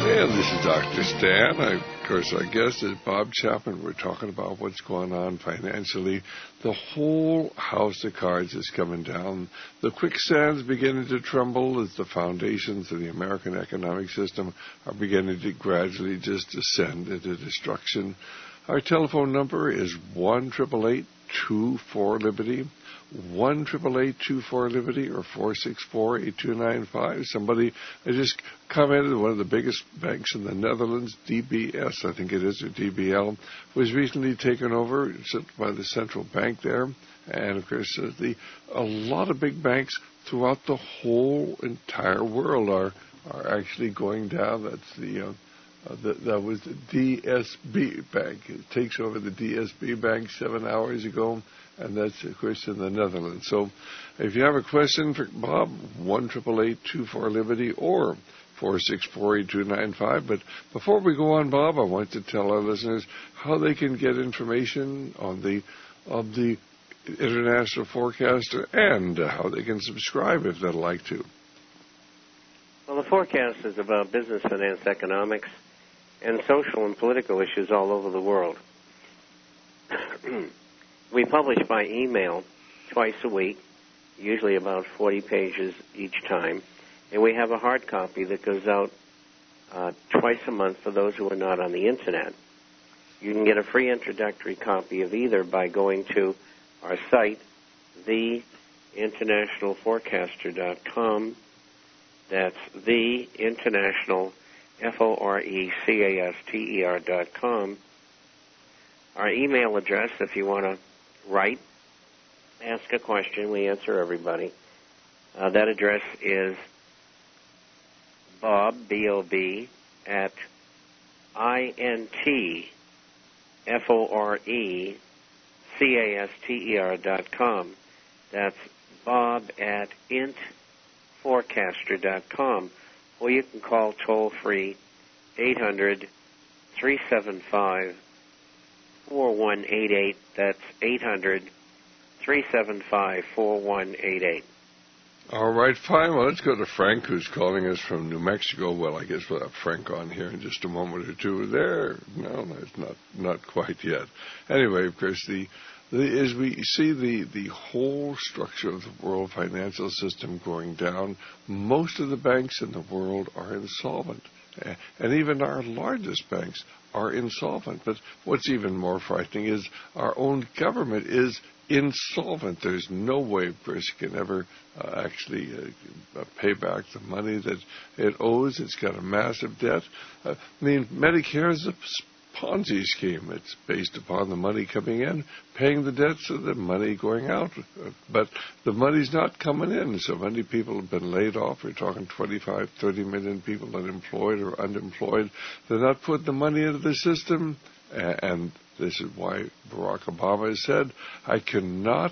And this is Doctor Stan. I, of course, our guest is Bob Chapman. We're talking about what's going on financially. The whole house of cards is coming down. The quicksand's beginning to tremble as the foundations of the American economic system are beginning to gradually just descend into destruction. Our telephone number is one eight eight eight, two four, Liberty. one eight eight eight, two four, Liberty or four six four, eight two nine five. Somebody I just commented, one of the biggest banks in the Netherlands, D B S, I think it is, or D B L, was recently taken over by the central bank there. And, of course, uh, the a lot of big banks throughout the whole entire world are, are actually going down. That's the... Uh, Uh, that, that was the D S B Bank. It takes over the D S B Bank seven hours ago, and that's, of course, in the Netherlands. So if you have a question for Bob, one eight eight eight, two four, Liberty or four six four, eight two nine five. But before we go on, Bob, I want to tell our listeners how they can get information on the of the International Forecaster and uh, how they can subscribe if they'd like to. Well, the forecast is about business, finance, economics, and social and political issues all over the world. We publish by email twice a week, usually about forty pages each time, and we have a hard copy that goes out uh, twice a month for those who are not on the Internet. You can get a free introductory copy of either by going to our site, the international forecaster dot com. That's the international F O R E C A S T E R dot com. Our email address, if you want to write, ask a question, we answer everybody. Uh, that address is Bob, B O B, at I N T F O R E C A S T E R dot com. That's Bob at int forecaster dot com. Or you can call toll-free eight hundred, three seven five, four one eight eight. That's eight hundred, three seven five, four one eight eight. All right, fine. Well, let's go to Frank, who's calling us from New Mexico. Well, I guess we'll have Frank on here in just a moment or two. There, no, no, it's not, not quite yet. Anyway, of course, the The, as we see the, the whole structure of the world financial system going down, most of the banks in the world are insolvent. And even our largest banks are insolvent. But what's even more frightening is our own government is insolvent. There's no way, of course, it can ever uh, actually uh, pay back the money that it owes. It's got a massive debt. Uh, I mean, Medicare is a Ponzi scheme. It's based upon the money coming in, paying the debts of the money going out. But the money's not coming in. So many people have been laid off. We're talking twenty-five, thirty million people unemployed or unemployed. They're not putting the money into the system. And this is why Barack Obama has said, I cannot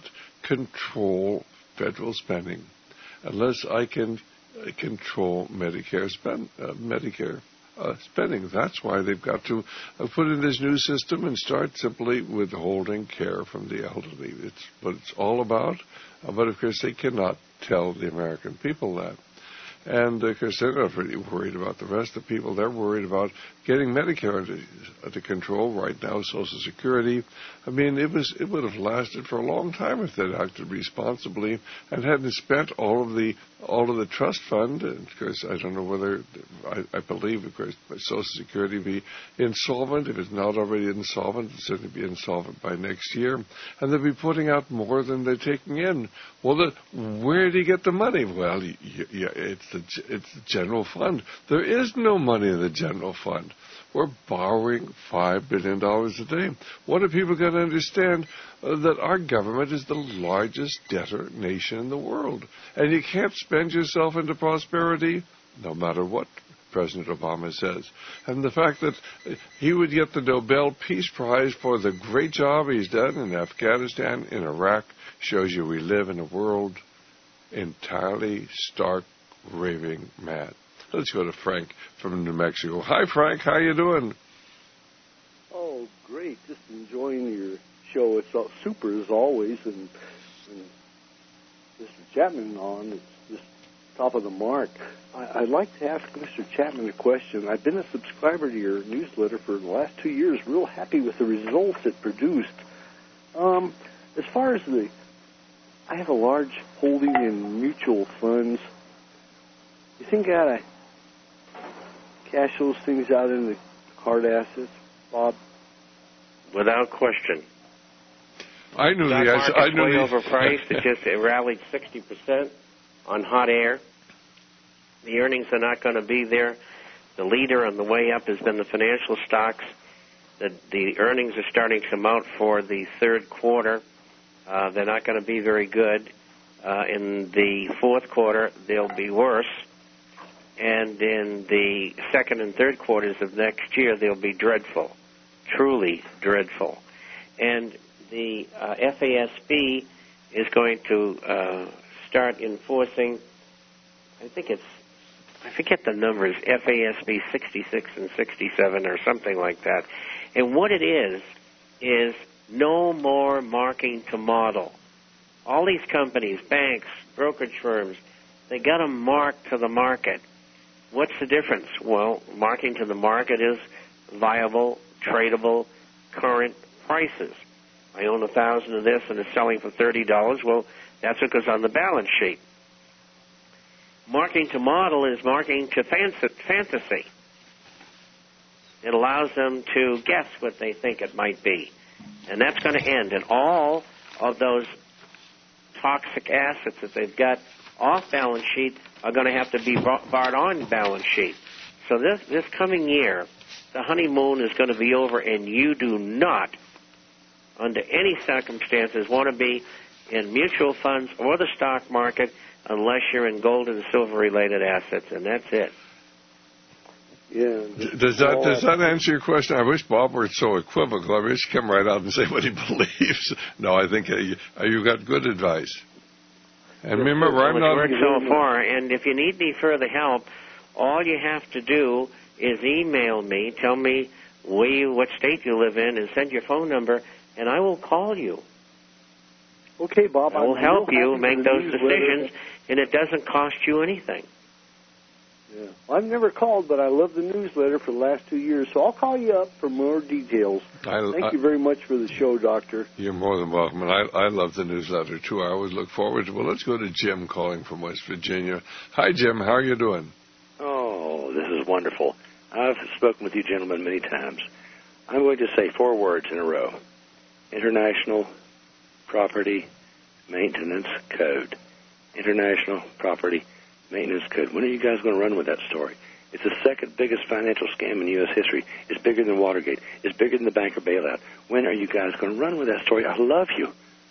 control federal spending unless I can control Medicare spend, uh, Medicare Uh, spending. That's why they've got to uh, put in this new system and start simply withholding care from the elderly. It's what it's all about. Uh, but, of course, they cannot tell the American people that. And, of course, they're not really worried about the rest of the people. They're worried about getting Medicare under, under control right now, Social Security. I mean, it was it would have lasted for a long time if they'd acted responsibly and hadn't spent all of the all of the trust fund. And, of course, I don't know whether, I, I believe, of course, Social Security be insolvent. If it's not already insolvent, it'll certainly be insolvent by next year. And they'll be putting out more than they're taking in. Well, the, where do you get the money? Well, y- y- it's the, it's the general fund. There is no money in the general fund. We're borrowing five billion dollars a day. What are people going to understand? Uh, that our government is the largest debtor nation in the world. And you can't spend yourself into prosperity, no matter what President Obama says. And the fact that he would get the Nobel Peace Prize for the great job he's done in Afghanistan, in Iraq, shows you we live in a world entirely stark, raving mad. Let's go to Frank from New Mexico. Hi, Frank. How you doing? Oh, great. Just enjoying your show. It's uh, super as always. And, and Mister Chapman on, it's just top of the mark. I, I'd like to ask Mister Chapman a question. I've been a subscriber to your newsletter for the last two years, real happy with the results it produced. Um, as far as the, I have a large holding in mutual funds. You think I ought to cash those things out into hard assets, Bob? Without question. I knew Stock the market's I knew way the, overpriced. It just it rallied sixty percent on hot air. The earnings are not going to be there. The leader on the way up has been the financial stocks. The, the earnings are starting to come out for the third quarter. Uh, they're not going to be very good. Uh, in the fourth quarter, they'll be worse. And in the second and third quarters of next year, they'll be dreadful, truly dreadful. And the uh, F A S B is going to uh, start enforcing, I think it's, I forget the numbers, F A S B sixty-six and sixty-seven or something like that. And what it is, is no more marking to model. All these companies, banks, brokerage firms, they got them marked to the market. What's the difference? Well, marking to the market is viable, tradable, current prices. I own a thousand of this and it's selling for thirty dollars. Well, that's what goes on the balance sheet. Marking to model is marking to fantasy. It allows them to guess what they think it might be. And that's going to end. And all of those toxic assets that they've got off balance sheet are going to have to be barred on balance sheet. So this, this coming year, the honeymoon is going to be over, and you do not, under any circumstances, want to be in mutual funds or the stock market unless you're in gold and silver related assets, and that's it. Yeah. Does that does that answer your question? I wish Bob were so equivocal. I wish he'd come right out and say what he believes. No, I think uh, you, uh, you got good advice. And remember, well, I'm it's not... worked so far, and if you need any further help, all you have to do is email me, tell me where you, what state you live in, and send your phone number, and I will call you. Okay, Bob. I will I'm help you happy make for those these decisions, and it doesn't cost you anything. Yeah. Well, I've never called, but I love the newsletter for the last two years, so I'll call you up for more details. I, Thank I, you very much for the show, Doctor. You're more than welcome, and I, I love the newsletter, too. I always look forward to it. Well, let's go to Jim calling from West Virginia. Hi, Jim. How are you doing? Oh, this is wonderful. I've spoken with you gentlemen many times. I'm going to say four words in a row. International Property Maintenance Code. International Property Maintenance Code. When are you guys going to run with that story? It's the second biggest financial scam in U S history. It's bigger than Watergate. It's bigger than the banker bailout. When are you guys going to run with that story? I love you.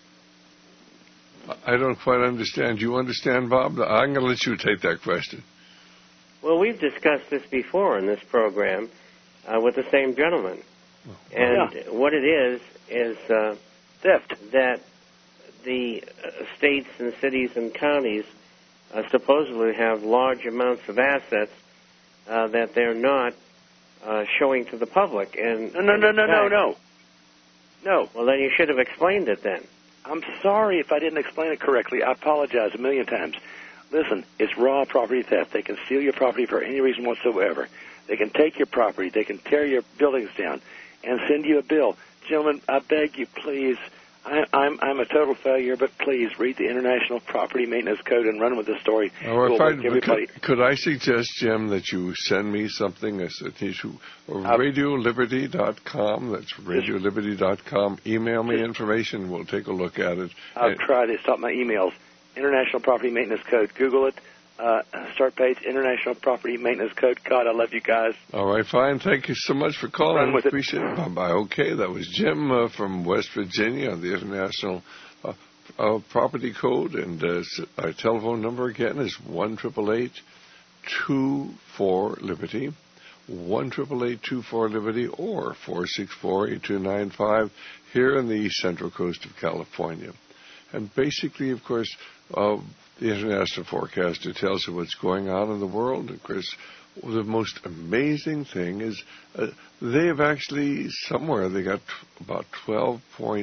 I don't quite understand. Do you understand, Bob? I'm going to let you take that question. Well, we've discussed this before in this program uh, with the same gentleman. And yeah. what it is, is uh, theft. That the uh, states and cities and counties uh, supposedly have large amounts of assets uh, that they're not uh, showing to the public. And No, no, no, no, no, no. No. Well, then you should have explained it then. I'm sorry if I didn't explain it correctly. I apologize a million times. Listen, it's raw property theft. They can steal your property for any reason whatsoever. They can take your property. They can tear your buildings down and send you a bill. Gentlemen, I beg you, please. I, I'm I'm a total failure, but please read the International Property Maintenance Code and run with the story. Oh, if we'll I, everybody. Could, could I suggest, Jim, that you send me something, a, a radio liberty dot com, that's radio liberty dot com. Email me information. We'll take a look at it. I've and, tried to stop my emails. International Property Maintenance Code. Google it. Uh, start page, International Property Maintenance Code. God, I love you guys. All right, fine. Thank you so much for calling. Run with Appreciate it. it. Bye-bye. Okay, that was Jim uh, from West Virginia, the International uh, uh, Property Code. And uh, our telephone number again is one eight eight eight, two four, Liberty, one eight eight eight, two four, Liberty, or four six four, eight two nine five here in the central coast of California. And basically, of course, uh, the International Forecaster tells you what's going on in the world. Of course, the most amazing thing is uh, they have actually, somewhere, they got about twelve point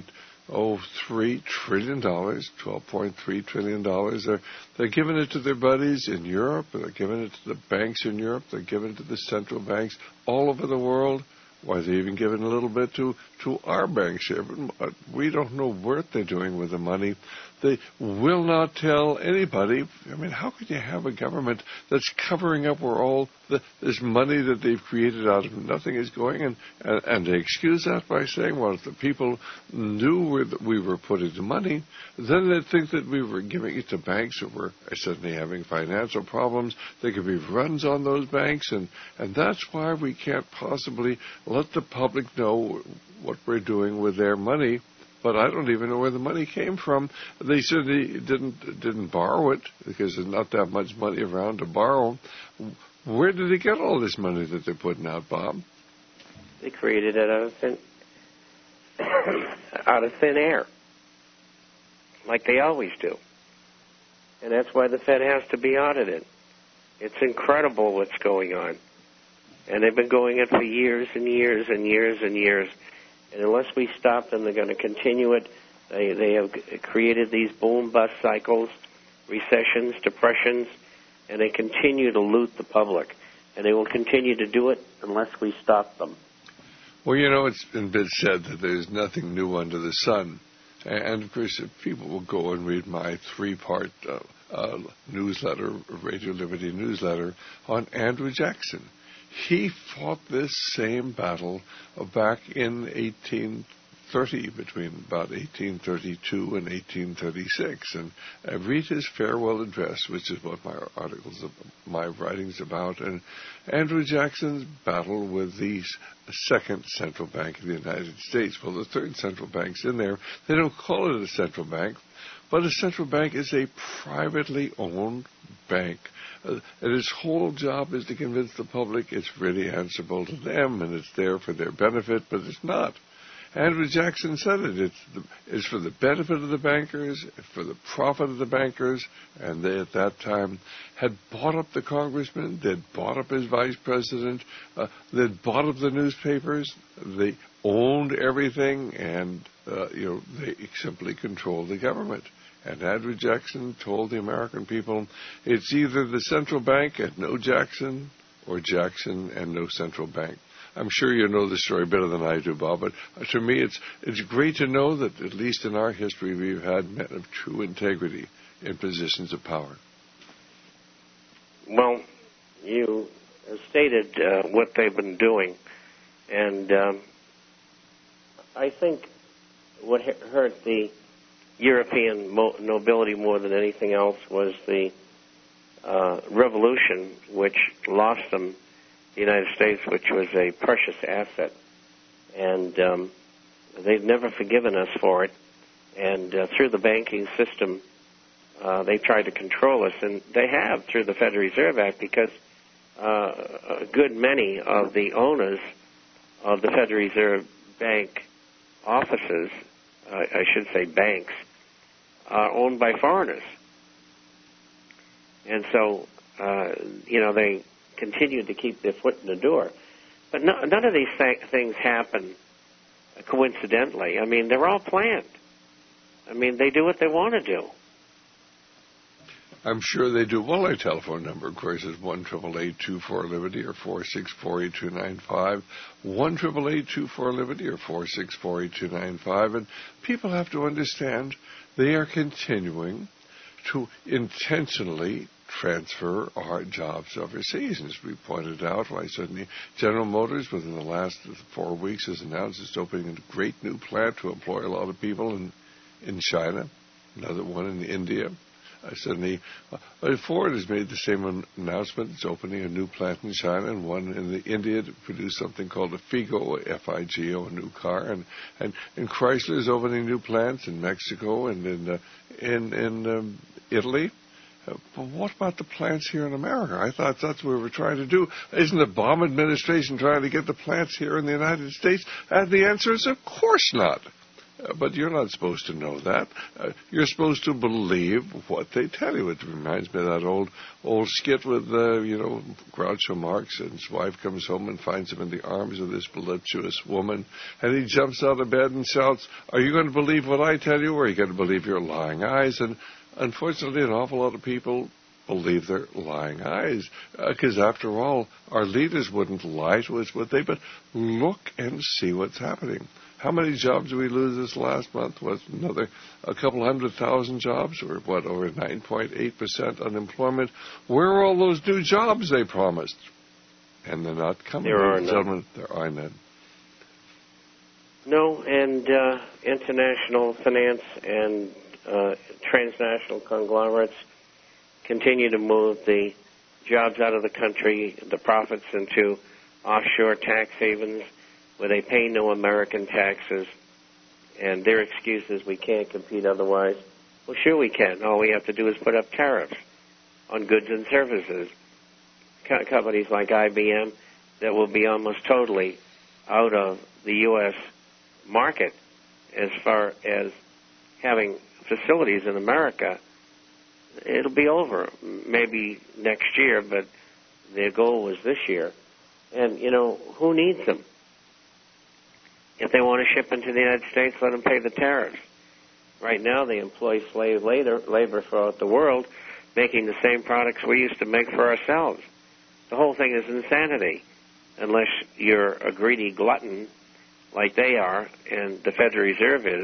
oh, three trillion dollars, twelve point three trillion dollars. They're, they're giving it to their buddies in Europe. They're giving it to the banks in Europe. They're giving it to the central banks all over the world. Why, they're even giving a little bit to, to our banks here. But we don't know what they're doing with the money. They will not tell anybody. I mean, how could you have a government that's covering up where all the, this money that they've created out of nothing is going? And, and, and they excuse that by saying, well, if the people knew where that we were putting the money, then they'd think that we were giving it to banks who were suddenly having financial problems. There could be runs on those banks, and, and that's why we can't possibly let the public know what we're doing with their money. But I don't even know where the money came from. They certainly didn't didn't borrow it because there's not that much money around to borrow. Where did they get all this money that they're putting out, Bob? They created it out of thin, out of thin air, like they always do. And that's why the Fed has to be audited. It's incredible what's going on. And they've been going it for years and years and years and years. And unless we stop them, they're going to continue it. They, they have created these boom-bust cycles, recessions, depressions, and they continue to loot the public. And they will continue to do it unless we stop them. Well, you know, it's been said that there's nothing new under the sun. And, of course, people will go and read my three-part uh, uh, newsletter, Radio Liberty newsletter, on Andrew Jackson. He fought this same battle back in eighteen thirty, between about eighteen thirty-two and eighteen thirty-six. And I read his farewell address, which is what my articles, my writings about, and Andrew Jackson's battle with the second central bank of the United States. Well, the third central bank's in there. They don't call it a central bank, but a central bank is a privately owned bank. Uh, and its whole job is to convince the public it's really answerable to them and it's there for their benefit, but it's not. Andrew Jackson said it. It's, the, it's for the benefit of the bankers, for the profit of the bankers, and they at that time had bought up the congressman, they'd bought up his vice president, uh, they'd bought up the newspapers, they owned everything, and uh, you know they simply controlled the government. And Andrew Jackson told the American people, it's either the central bank and no Jackson, or Jackson and no central bank. I'm sure you know the story better than I do, Bob, but to me it's it's great to know that at least in our history we've had men of true integrity in positions of power. Well, you stated uh, what they've been doing, and um, I think what hurt the European mo- nobility more than anything else was the uh, revolution, which lost them the United States, which was a precious asset. And um, they've never forgiven us for it. And uh, through the banking system, uh, they tried to control us. And they have through the Federal Reserve Act, because uh, a good many of the owners of the Federal Reserve Bank offices, uh, I should say banks, are owned by foreigners. And so, uh, you know, they continued to keep their foot in the door. But no, none of these th- things happen coincidentally. I mean, they're all planned. I mean, they do what they want to do. I'm sure they do. Well, our telephone number, of course, is one eight eight eight, two four, Liberty or four six four, eight two nine five. one eight eight eight, two four, Liberty or four six four, eight two nine five. And people have to understand they are continuing to intentionally transfer our jobs overseas. And as we pointed out, why suddenly General Motors, within the last four weeks, has announced it's opening a great new plant to employ a lot of people in, in China, another one in India. I suddenly, uh, Ford has made the same announcement. It's opening a new plant in China and one in the India to produce something called a Figo, F I G O, a new car. And and, and Chrysler is opening new plants in Mexico and in uh, in in um, Italy. Uh, but what about the plants here in America? I thought that's what we were trying to do. Isn't the Obama administration trying to get the plants here in the United States? And the answer is, of course not. Uh, but you're not supposed to know that. Uh, you're supposed to believe what they tell you. It reminds me of that old old skit with, uh, you know, Groucho Marx, and his wife comes home and finds him in the arms of this voluptuous woman, and he jumps out of bed and shouts, "Are you going to believe what I tell you, or are you going to believe your lying eyes?" And unfortunately, an awful lot of people believe their lying eyes, because uh, after all, our leaders wouldn't lie to us, would they? But look and see what's happening. How many jobs did we lose this last month? Was another a couple hundred thousand jobs, or what, over nine point eight percent unemployment? Where are all those new jobs they promised? And they're not coming. There are none. Gentlemen, there are none. No, and uh, international finance and uh, transnational conglomerates continue to move the jobs out of the country, the profits into offshore tax havens where they pay no American taxes, and their excuse is we can't compete otherwise. Well, sure we can. All we have to do is put up tariffs on goods and services. Co- companies like I B M that will be almost totally out of the U S market as far as having facilities in America. It'll be over maybe next year, but their goal was this year. And, you know, who needs them? If they want to ship into the United States, let them pay the tariffs. Right now they employ slave labor, labor throughout the world, making the same products we used to make for ourselves. The whole thing is insanity, unless you're a greedy glutton like they are and the Federal Reserve is.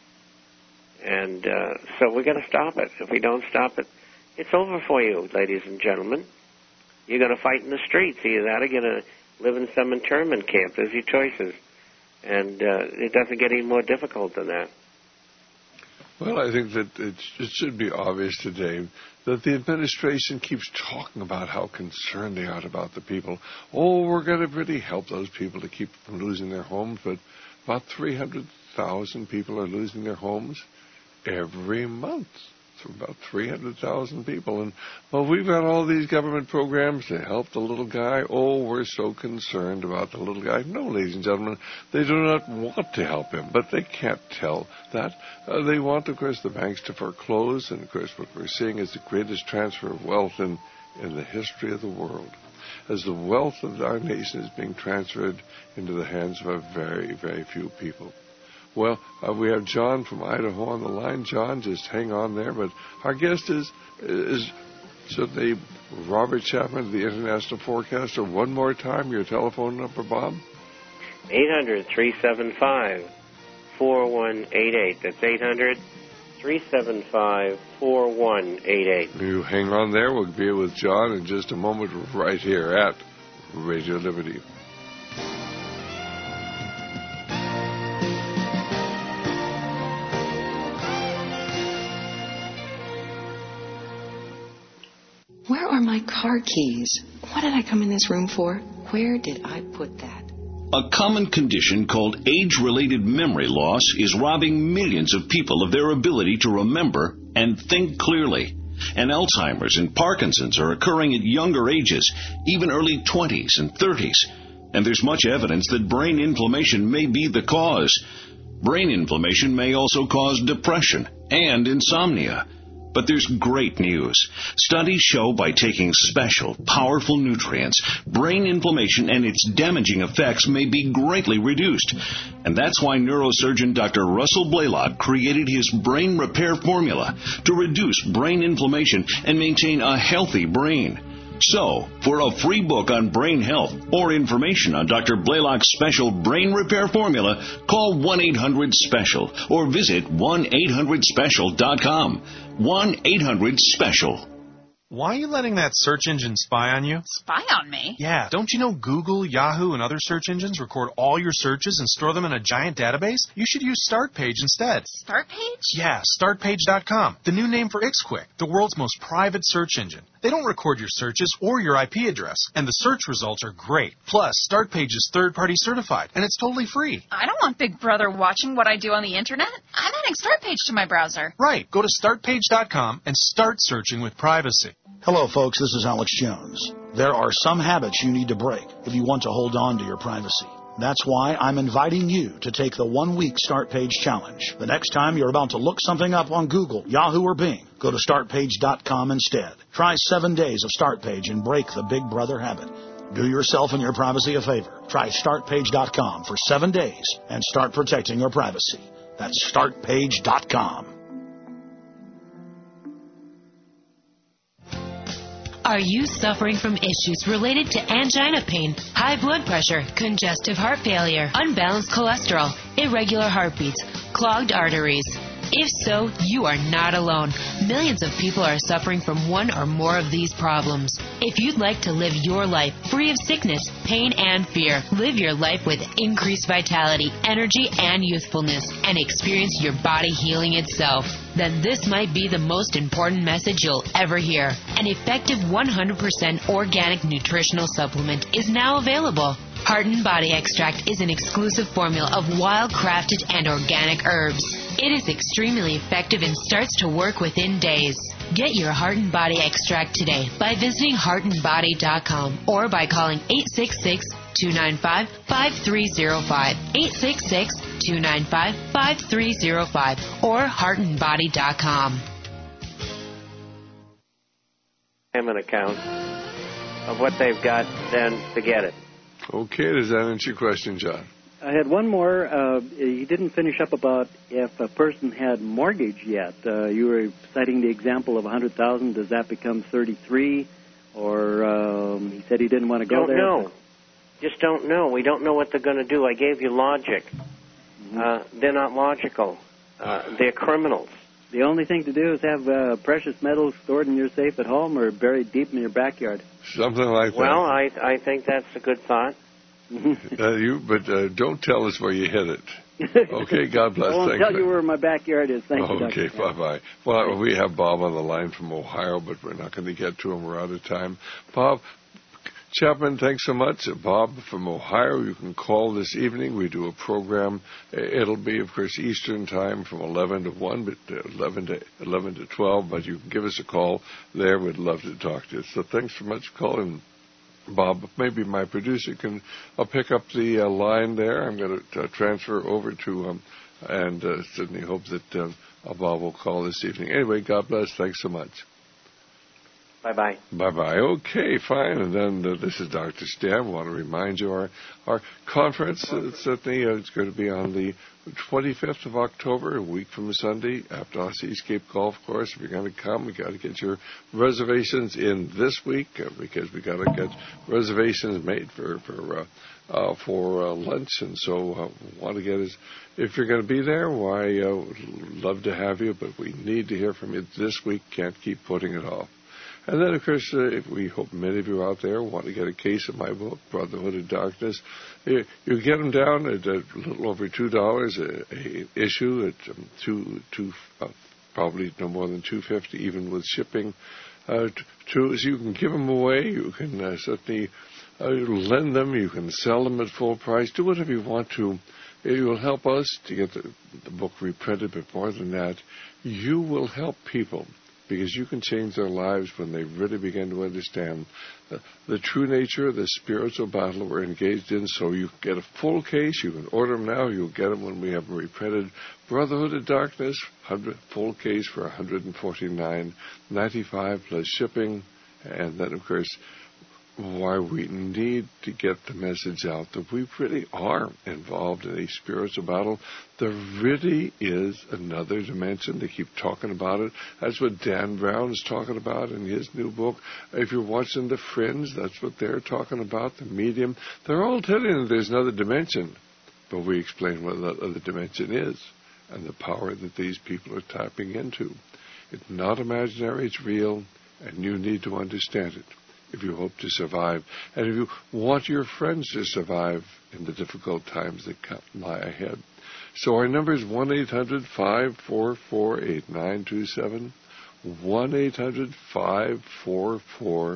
And uh, so we've got to stop it. If we don't stop it, it's over for you, ladies and gentlemen. You're going to fight in the streets. Either that or you're going to live in some internment camp. There's your choices. And uh, it doesn't get any more difficult than that. Well, I think that it, it should be obvious today that the administration keeps talking about how concerned they are about the people. Oh, we're going to really help those people to keep from losing their homes. But about three hundred thousand people are losing their homes every month. So about three hundred thousand people. And, well, we've got all these government programs to help the little guy. Oh, we're so concerned about the little guy. No, ladies and gentlemen, they do not want to help him, but they can't tell that. Uh, they want, of course, the banks to foreclose, and, of course, what we're seeing is the greatest transfer of wealth in, in the history of the world, as the wealth of our nation is being transferred into the hands of a very, very few people. Well, uh, we have John from Idaho on the line. John, just hang on there. But our guest is, is certainly Robert Chapman, the International Forecaster. One more time, your telephone number, Bob? eight hundred, three seven five, four one eight eight. That's eight hundred, three seven five, four one eight eight. You hang on there. We'll be with John in just a moment right here at Radio Liberty. Where are my car keys? What did I come in this room for? Where did I put that? A common condition called age-related memory loss is robbing millions of people of their ability to remember and think clearly. And Alzheimer's and Parkinson's are occurring at younger ages, even early twenties and thirties. And there's much evidence that brain inflammation may be the cause. Brain inflammation may also cause depression and insomnia. But there's great news. Studies show by taking special, powerful nutrients, brain inflammation and its damaging effects may be greatly reduced. And that's why neurosurgeon Doctor Russell Blaylock created his brain repair formula to reduce brain inflammation and maintain a healthy brain. So, for a free book on brain health or information on Doctor Blaylock's special brain repair formula, call one eight hundred special or visit one eight hundred special dot com. one eight hundred special. Why are you letting that search engine spy on you? Spy on me? Yeah. Don't you know Google, Yahoo, and other search engines record all your searches and store them in a giant database? You should use StartPage instead. StartPage? Yeah, start page dot com. The new name for IxQuick, the world's most private search engine. They don't record your searches or your I P address, and the search results are great. Plus, StartPage is third-party certified, and it's totally free. I don't want Big Brother watching what I do on the Internet. I'm adding StartPage to my browser. Right. Go to start page dot com and start searching with privacy. Hello, folks. This is Alex Jones. There are some habits you need to break if you want to hold on to your privacy. That's why I'm inviting you to take the one-week Start Page Challenge. The next time you're about to look something up on Google, Yahoo, or Bing, go to start page dot com instead. Try seven days of Start Page and break the Big Brother habit. Do yourself and your privacy a favor. Try start page dot com for seven days and start protecting your privacy. That's start page dot com. Are you suffering from issues related to angina pain, high blood pressure, congestive heart failure, unbalanced cholesterol, irregular heartbeats, clogged arteries? If so, you are not alone. Millions of people are suffering from one or more of these problems. If you'd like to live your life free of sickness, pain, and fear, live your life with increased vitality, energy, and youthfulness, and experience your body healing itself, then this might be the most important message you'll ever hear. An effective one hundred percent organic nutritional supplement is now available. Heart and Body Extract is an exclusive formula of wild-crafted and organic herbs. It is extremely effective and starts to work within days. Get your Heart and Body Extract today by visiting heart and body dot com or by calling eight six six, two nine five, five three zero five, eight six six, two nine five, five three zero five, or heart and body dot com. An account of what they've got, then forget it. Okay, does that answer your question, John? I had one more. Uh, you didn't finish up about if a person had mortgage yet. Uh, you were citing the example of one hundred thousand dollars. Does that become thirty-three? Or um, he said he didn't want to go don't there? Don't know. Just don't know. We don't know what they're going to do. I gave you logic. Mm-hmm. Uh, they're not logical. Uh, they're criminals. The only thing to do is have uh, precious metals stored in your safe at home or buried deep in your backyard. Something like that. Well, I I think that's a good thought. uh, you, but uh, don't tell us where you hid it. Okay, God bless. I won't Thank tell you you where my backyard is. Thank you, Okay, bye-bye. Well, we have Bob on the line from Ohio, but we're not going to get to him. We're out of time. Bob Chapman, thanks so much. Bob from Ohio, you can call this evening. We do a program. It'll be, of course, Eastern time from eleven to one, but eleven to eleven to twelve. But you can give us a call there. We'd love to talk to you. So thanks so much for calling, Bob. Maybe my producer can. I'll pick up the uh, line there. I'm going to uh, transfer over to him, and uh, certainly hope that uh, Bob will call this evening. Anyway, God bless. Thanks so much. Bye-bye. Bye-bye. Okay, fine. And then uh, this is Doctor Stan. I want to remind you our, our conference, uh, certainly uh, it's going to be on the twenty-fifth of October, a week from Sunday, after Seascape Golf Course. If you're going to come, we got to get your reservations in this week uh, because we got to get reservations made for for uh, uh, for uh, lunch. And so uh, we want to get us. If you're going to be there, why, uh, love to have you, but we need to hear from you this week. Can't keep putting it off. And then, of course, uh, if we hope many of you out there want to get a case of my book, Brotherhood of Darkness. You, you get them down at a little over two dollars a, a issue, at um, two, two, uh, probably no more than two fifty, even with shipping. Uh, to, so you can give them away. You can uh, certainly uh, lend them. You can sell them at full price. Do whatever you want to. It will help us to get the, the book reprinted, but more than that, you will help people. Because you can change their lives when they really begin to understand the, the true nature of the spiritual battle we're engaged in. So you can get a full case. You can order them now. You'll get them when we have them reprinted. Brotherhood of Darkness, full case for one hundred forty-nine dollars and ninety-five cents plus shipping. And then, of course, why we need to get the message out that we really are involved in a spiritual battle. There really is another dimension. They keep talking about it. That's what Dan Brown is talking about in his new book. If you're watching The Fringe, that's what they're talking about, the medium. They're all telling you there's another dimension, but we explain what that other dimension is and the power that these people are tapping into. It's not imaginary, it's real, and you need to understand it if you hope to survive, and if you want your friends to survive in the difficult times that lie ahead. So our number is one eight hundred, five four four, eight nine two seven, one eight hundred, five four four,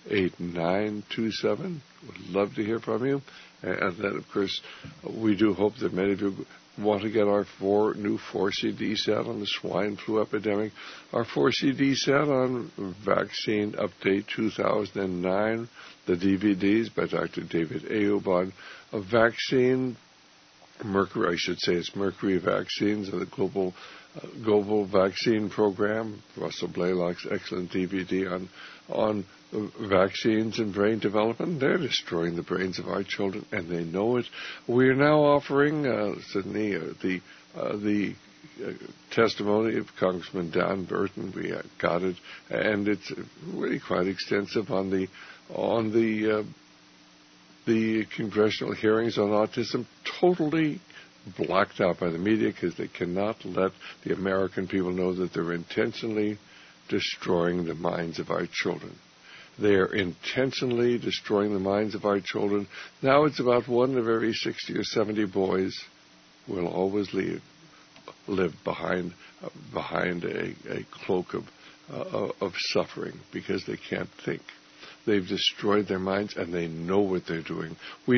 eight nine two seven. Would love to hear from you. And then, of course, we do hope that many of you want to get our four new four C D set on the swine flu epidemic, our four C D set on Vaccine Update two thousand nine, the D V Ds by Doctor David Ayub, a vaccine, Mercury, I should say it's Mercury Vaccines, and the Global uh, Global Vaccine Program, Russell Blaylock's excellent D V D on on vaccines and brain development. They're destroying the brains of our children, and they know it. We are now offering, uh, Sydney, uh, the uh, the uh, testimony of Congressman Dan Burton. We uh, got it, and it's really quite extensive on the on the uh, the congressional hearings on autism. Totally blacked out by the media because they cannot let the American people know that they're intentionally destroying the minds of our children. They are intentionally destroying the minds of our children. Now it's about one of every sixty or seventy boys will always leave, live behind uh, behind a, a cloak of uh, of suffering because they can't think. They've destroyed their minds, and they know what they're doing. We